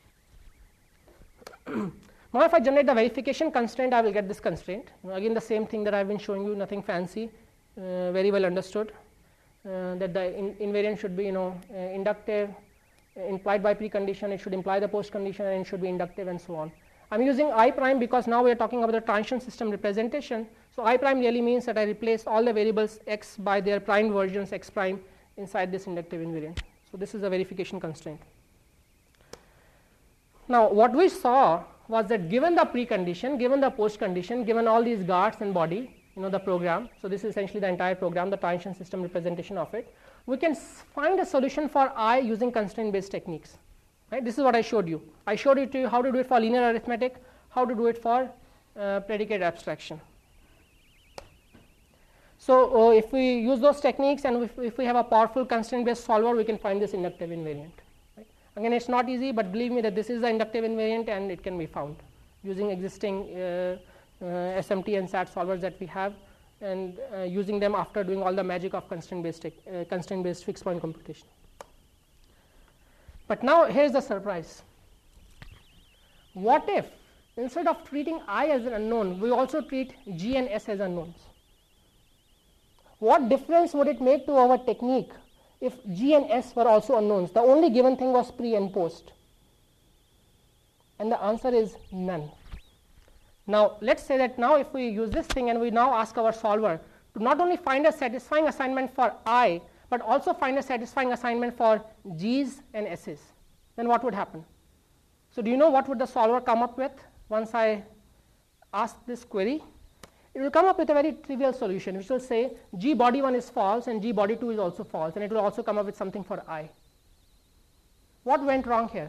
Now if I generate the verification constraint, I will get this constraint. Again, the same thing that I've been showing you, nothing fancy, uh, very well understood, uh, that the in invariant should be you know uh, inductive, uh, implied by precondition, it should imply the post condition, and it should be inductive, and so on. I'm using I prime because now we are talking about the transition system representation. So I prime really means that I replace all the variables x by their primed versions x prime inside this inductive invariant. So this is a verification constraint. Now what we saw was that given the precondition, given the post condition, given all these guards and body, you know the program, so this is essentially the entire program, the transition system representation of it, we can find a solution for I using constraint based techniques. Right? This is what I showed you. I showed you to you how to do it for linear arithmetic, how to do it for uh, predicate abstraction. So uh, if we use those techniques, and if, if we have a powerful constraint based solver, we can find this inductive invariant. Right? Again, it's not easy, but believe me that this is the inductive invariant, and it can be found using existing uh, uh, S M T and S A T solvers that we have, and uh, using them after doing all the magic of constraint based uh, constraint based fixed point computation. But now here's the surprise. What if instead of treating I as an unknown, we also treat G and S as unknowns? What difference would it make to our technique if G and S were also unknowns? The only given thing was pre and post. And the answer is none. Now let's say that now if we use this thing and we now ask our solver to not only find a satisfying assignment for I, but also find a satisfying assignment for G's and S's, then what would happen? So do you know what would the solver come up with once I ask this query? It will come up with a very trivial solution, which will say G body one is false and G body two is also false, and it will also come up with something for I. What went wrong here?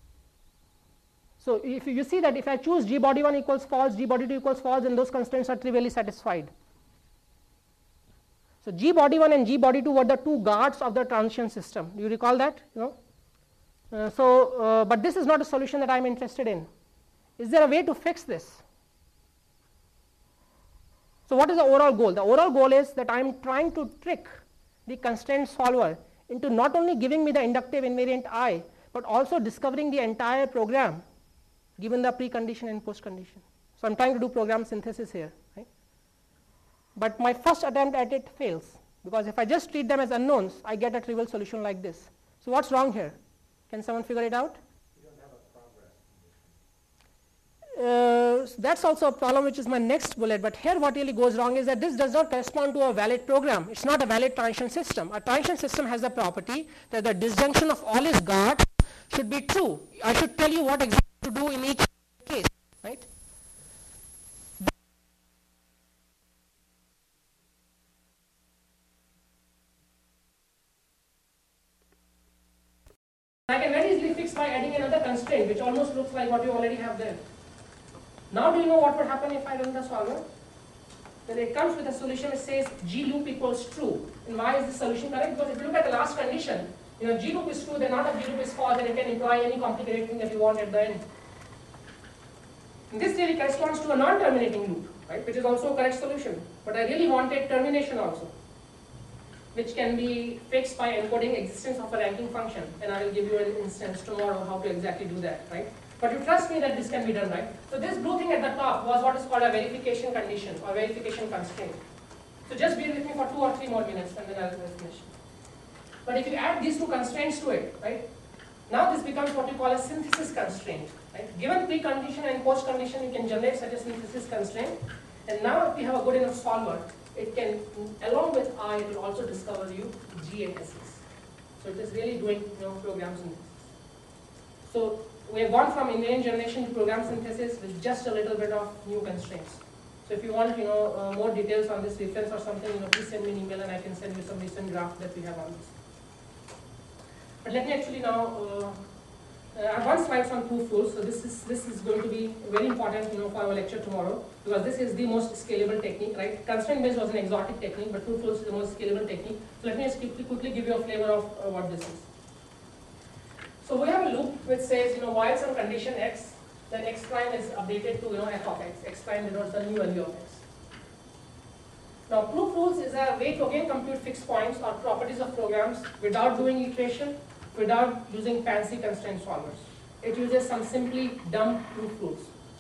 So if you see that if I choose G body one equals false, G body two equals false, then those constraints are trivially satisfied. So G body one and G body two were the two guards of the transition system. Do you recall that? You know? Uh, so, uh, but this is not a solution that I am interested in. Is there a way to fix this? So what is the overall goal? The overall goal is that I am trying to trick the constraint solver into not only giving me the inductive invariant I, but also discovering the entire program given the precondition and postcondition. So I'm trying to do program synthesis here. Right? But my first attempt at it fails, because if I just treat them as unknowns, I get a trivial solution like this. So what's wrong here? Can someone figure it out? You don't have a progress condition. Uh, that's also a problem, which is my next bullet. But here what really goes wrong is that this does not correspond to a valid program. It's not a valid transition system. A transition system has the property that the disjunction of all its guards should be true. I should tell you what exactly to do in each case, right? I can very easily fix by adding another constraint, which almost looks like what you already have there. Now do you know what would happen if I run the solver? Then it comes with a solution that says G loop equals true. And why is this solution correct? Because if you look at the last condition, you know, G loop is true, then not that G loop is false, and it can imply any complicated thing that you want at the end. And this really corresponds to a non-terminating loop, right, which is also a correct solution. But I really wanted termination also, which can be fixed by encoding existence of a ranking function. And I will give you an instance tomorrow how to exactly do that, right? But you trust me that this can be done, right? So this blue thing at the top was what is called a verification condition or verification constraint. So just be with me for two or three more minutes and then I'll finish. But if you add these two constraints to it, right? Now this becomes what you call a synthesis constraint, right? Given precondition and post-condition, you can generate such a synthesis constraint. And now if you have a good enough solver, it can, along with I, it will also discover you G A S S. So it is really doing, you know, program synthesis. So we have gone from invariant generation to program synthesis with just a little bit of new constraints. So if you want, you know, uh, more details on this reference or something, you know, please send me an email and I can send you some recent draft that we have on this. But let me actually now, uh, uh, I have one slide on proof rules. So this is this is going to be very important, you know, for our lecture tomorrow, because this is the most scalable technique, right? Constraint based was an exotic technique, but proof rules is the most scalable technique. So let me just quickly, quickly give you a flavor of uh, what this is. So we have a loop which says, you know, while some condition x, then x prime is updated to, you know, f of x. X prime denotes the new value of x. Now, proof rules is a way to again compute fixed points or properties of programs without doing iteration, without using fancy constraint solvers. It uses some simply dumb proof rules.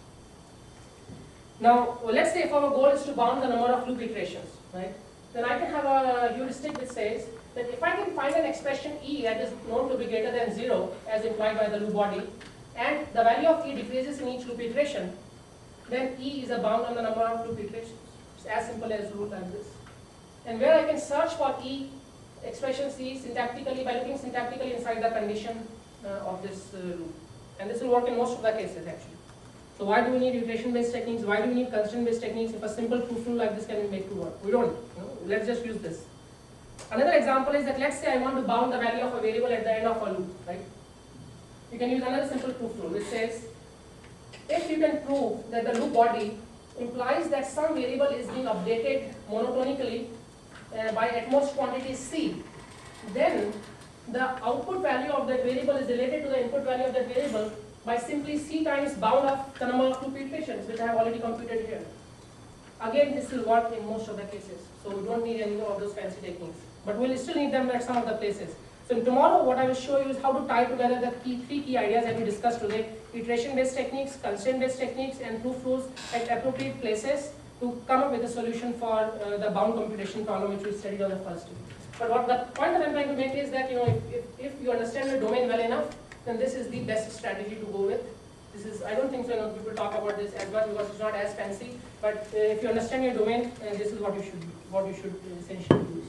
Now, well, let's say if our goal is to bound the number of loop iterations, right? Then I can have a heuristic which says that if I can find an expression E that is known to be greater than zero, as implied by the loop body, and the value of E decreases in each loop iteration, then E is a bound on the number of loop iterations. It's as simple as rule like this. And where I can search for E expression C syntactically by looking syntactically inside the condition uh, of this uh, loop. And this will work in most of the cases actually. So why do we need iteration-based techniques? Why do we need constraint-based techniques if a simple proof rule like this can be made to work? We don't. You know, let's just use this. Another example is that let's say I want to bound the value of a variable at the end of a loop, right? You can use another simple proof rule which says if you can prove that the loop body implies that some variable is being updated monotonically uh, by at most quantity C, then the output value of that variable is related to the input value of that variable by simply C times bound of the number of loop iterations, which I have already computed here. Again, this will work in most of the cases, so we don't need any of those fancy techniques. But we'll still need them at some of the places. So tomorrow what I will show you is how to tie together the key, three key ideas that we discussed today: iteration-based techniques, constraint-based techniques, and proof rules at appropriate places to come up with a solution for uh, the bound computation problem which we studied on the first day. But what the point that I'm trying to make is that, you know, if, if, if you understand the domain well enough, then this is the best strategy to go with. This is, I don't think so, you know, people talk about this as much because it's not as fancy, but uh, if you understand your domain, uh, this is what you should what you should essentially use.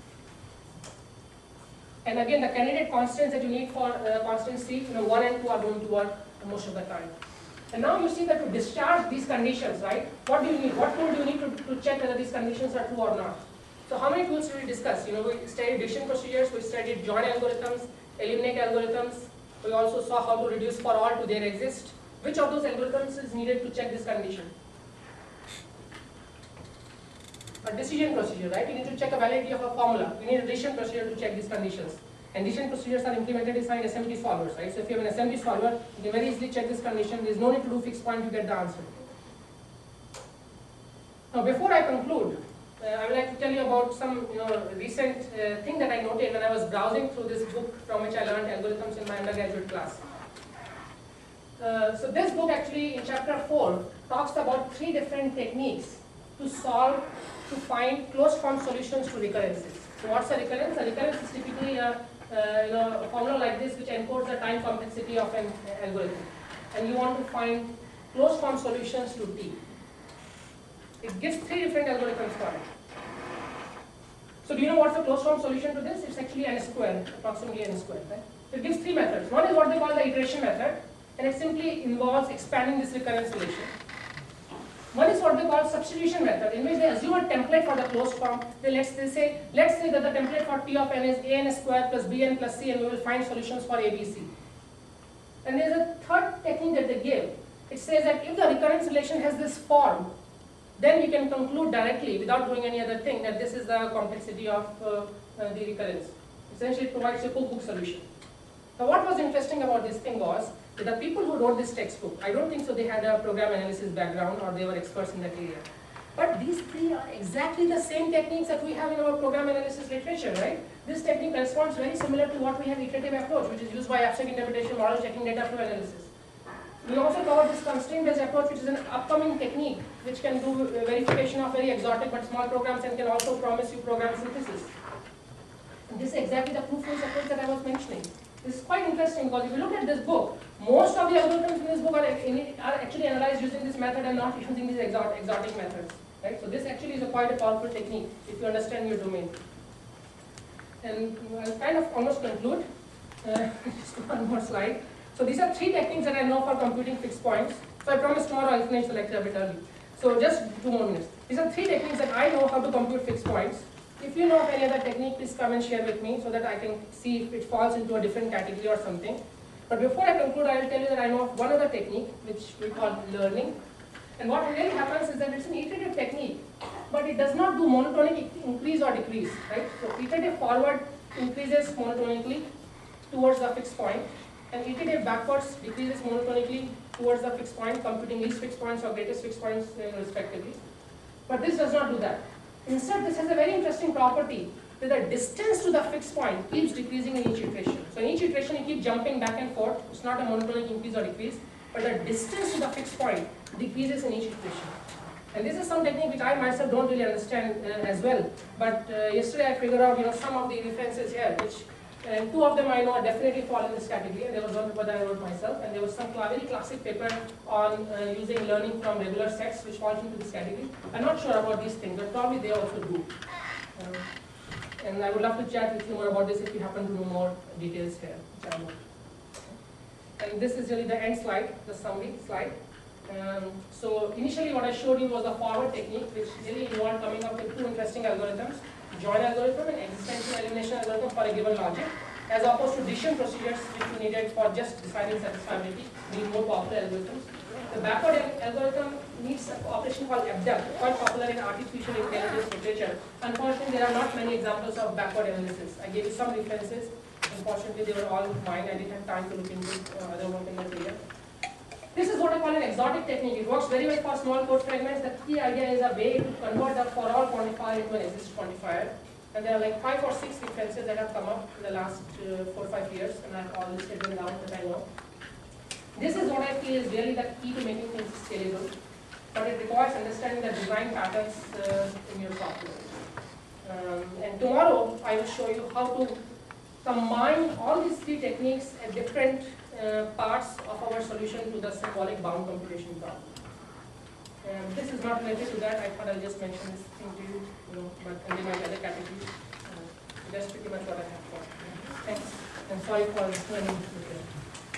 And again, the candidate constants that you need for uh, constant C, you know, one and two are going to work most of the time. And now you see that to discharge these conditions, right? What do you need? What tool do you need to, to check whether these conditions are true or not? So how many tools did we discuss? You know, we studied addition procedures, we studied join algorithms, eliminate algorithms. We also saw how to reduce for all to there exist. Which of those algorithms is needed to check this condition? A decision procedure, right? You need to check a validity of a formula. You need a addition procedure to check these conditions. And addition procedures are implemented inside S M T solvers, right? So if you have an S M T solver, you can very easily check this condition. There is no need to do fixed point to get the answer. Now, before I conclude, uh, I would like to tell you about some, you know, recent uh, thing that I noted when I was browsing through this book from which I learned algorithms in my undergraduate class. Uh, so this book actually in chapter four talks about three different techniques to solve, to find closed form solutions to recurrences. So what's a recurrence? A recurrence is typically a, uh, you know, a formula like this which encodes the time complexity of an algorithm. And you want to find closed form solutions to T. It gives three different algorithms for it. So do you know what's the closed form solution to this? It's actually n squared, approximately n squared, right? It gives three methods. One is what they call the iteration method, and it simply involves expanding this recurrence relation. One is what they call substitution method, in which they assume a template for the closed form. They let's they say let's say that the template for T of n is a n squared plus b n plus c, and we will find solutions for a, b, c. And there is a third technique that they give. It says that if the recurrence relation has this form, then you can conclude directly, without doing any other thing, that this is the complexity of uh, uh, the recurrence. Essentially, it provides a cookbook solution. Now, what was interesting about this thing was The people who wrote this textbook, I don't think so they had a program analysis background or they were experts in that area. But these three are exactly the same techniques that we have in our program analysis literature, right? This technique responds very similar to what we have iterative approach, which is used by abstract interpretation model checking data flow analysis. We also cover this constraint-based approach, which is an upcoming technique, which can do verification of very exotic but small programs and can also promise you program synthesis. And this is exactly the proof-based approach that I was mentioning. This is quite interesting because if you look at this book, most of the algorithms in this book are, in, are actually analyzed using this method and not using these exotic, exotic methods. Right? So this actually is a quite a powerful technique if you understand your domain. And I'll kind of almost conclude. Uh, just one more slide. So these are three techniques that I know for computing fixed points. So I promise tomorrow I'll finish the lecture a bit early. So just two more minutes. These are three techniques that I know how to compute fixed points. If you know of any other technique, please come and share with me so that I can see if it falls into a different category or something. But before I conclude, I will tell you that I know of one other technique which we call learning. And what really happens is that it's an iterative technique, but it does not do monotonic increase or decrease, right? So iterative forward increases monotonically towards the fixed point, and iterative backwards decreases monotonically towards the fixed point, computing least fixed points or greatest fixed points uh, respectively. But this does not do that. Instead, this has a very interesting property that the distance to the fixed point keeps decreasing in each iteration. So in each iteration, you keep jumping back and forth. It's not a monotonic increase or decrease, but the distance to the fixed point decreases in each iteration. And this is some technique which I myself don't really understand uh, as well. But uh, yesterday I figured out, you know, some of the references here, which and two of them I know definitely fall in this category. And there was one paper that I wrote myself, and there was some very classic paper on uh, using learning from regular sets, which falls into this category. I'm not sure about these things, but probably they also do. Um, and I would love to chat with you more about this if you happen to know more details here. Which I know. And this is really the end slide, the summary slide. Um, so initially what I showed you was the forward technique, which really involved coming up with two interesting algorithms, join algorithm and existential elimination algorithm for a given logic, as opposed to decision procedures which we needed for just deciding satisfiability, being more popular algorithms. The backward algorithm needs an operation called abduct, quite popular in artificial intelligence literature. Unfortunately, there are not many examples of backward analysis. I gave you some references. Unfortunately, they were all mine. I didn't have time to look into uh, other work in that area. This is what I call an exotic technique. It works very well for small code fragments. The key idea is a way to convert the for all quantifier into an exist quantifier. And there are like five or six references that have come up in the last uh, four or five years, and I've all listed them down that I know. This is what I feel is really the key to making things scalable, but it requires understanding the design patterns uh, in your software. Um, and tomorrow I will show you how to combine all these three techniques at different uh, parts of our solution to the symbolic bound computation problem. Um, this is not related to that. I thought I'll just mention this thing to you, you know, but and there might be other categories. Uh, that's pretty much what I have for. Thanks. And sorry for explaining.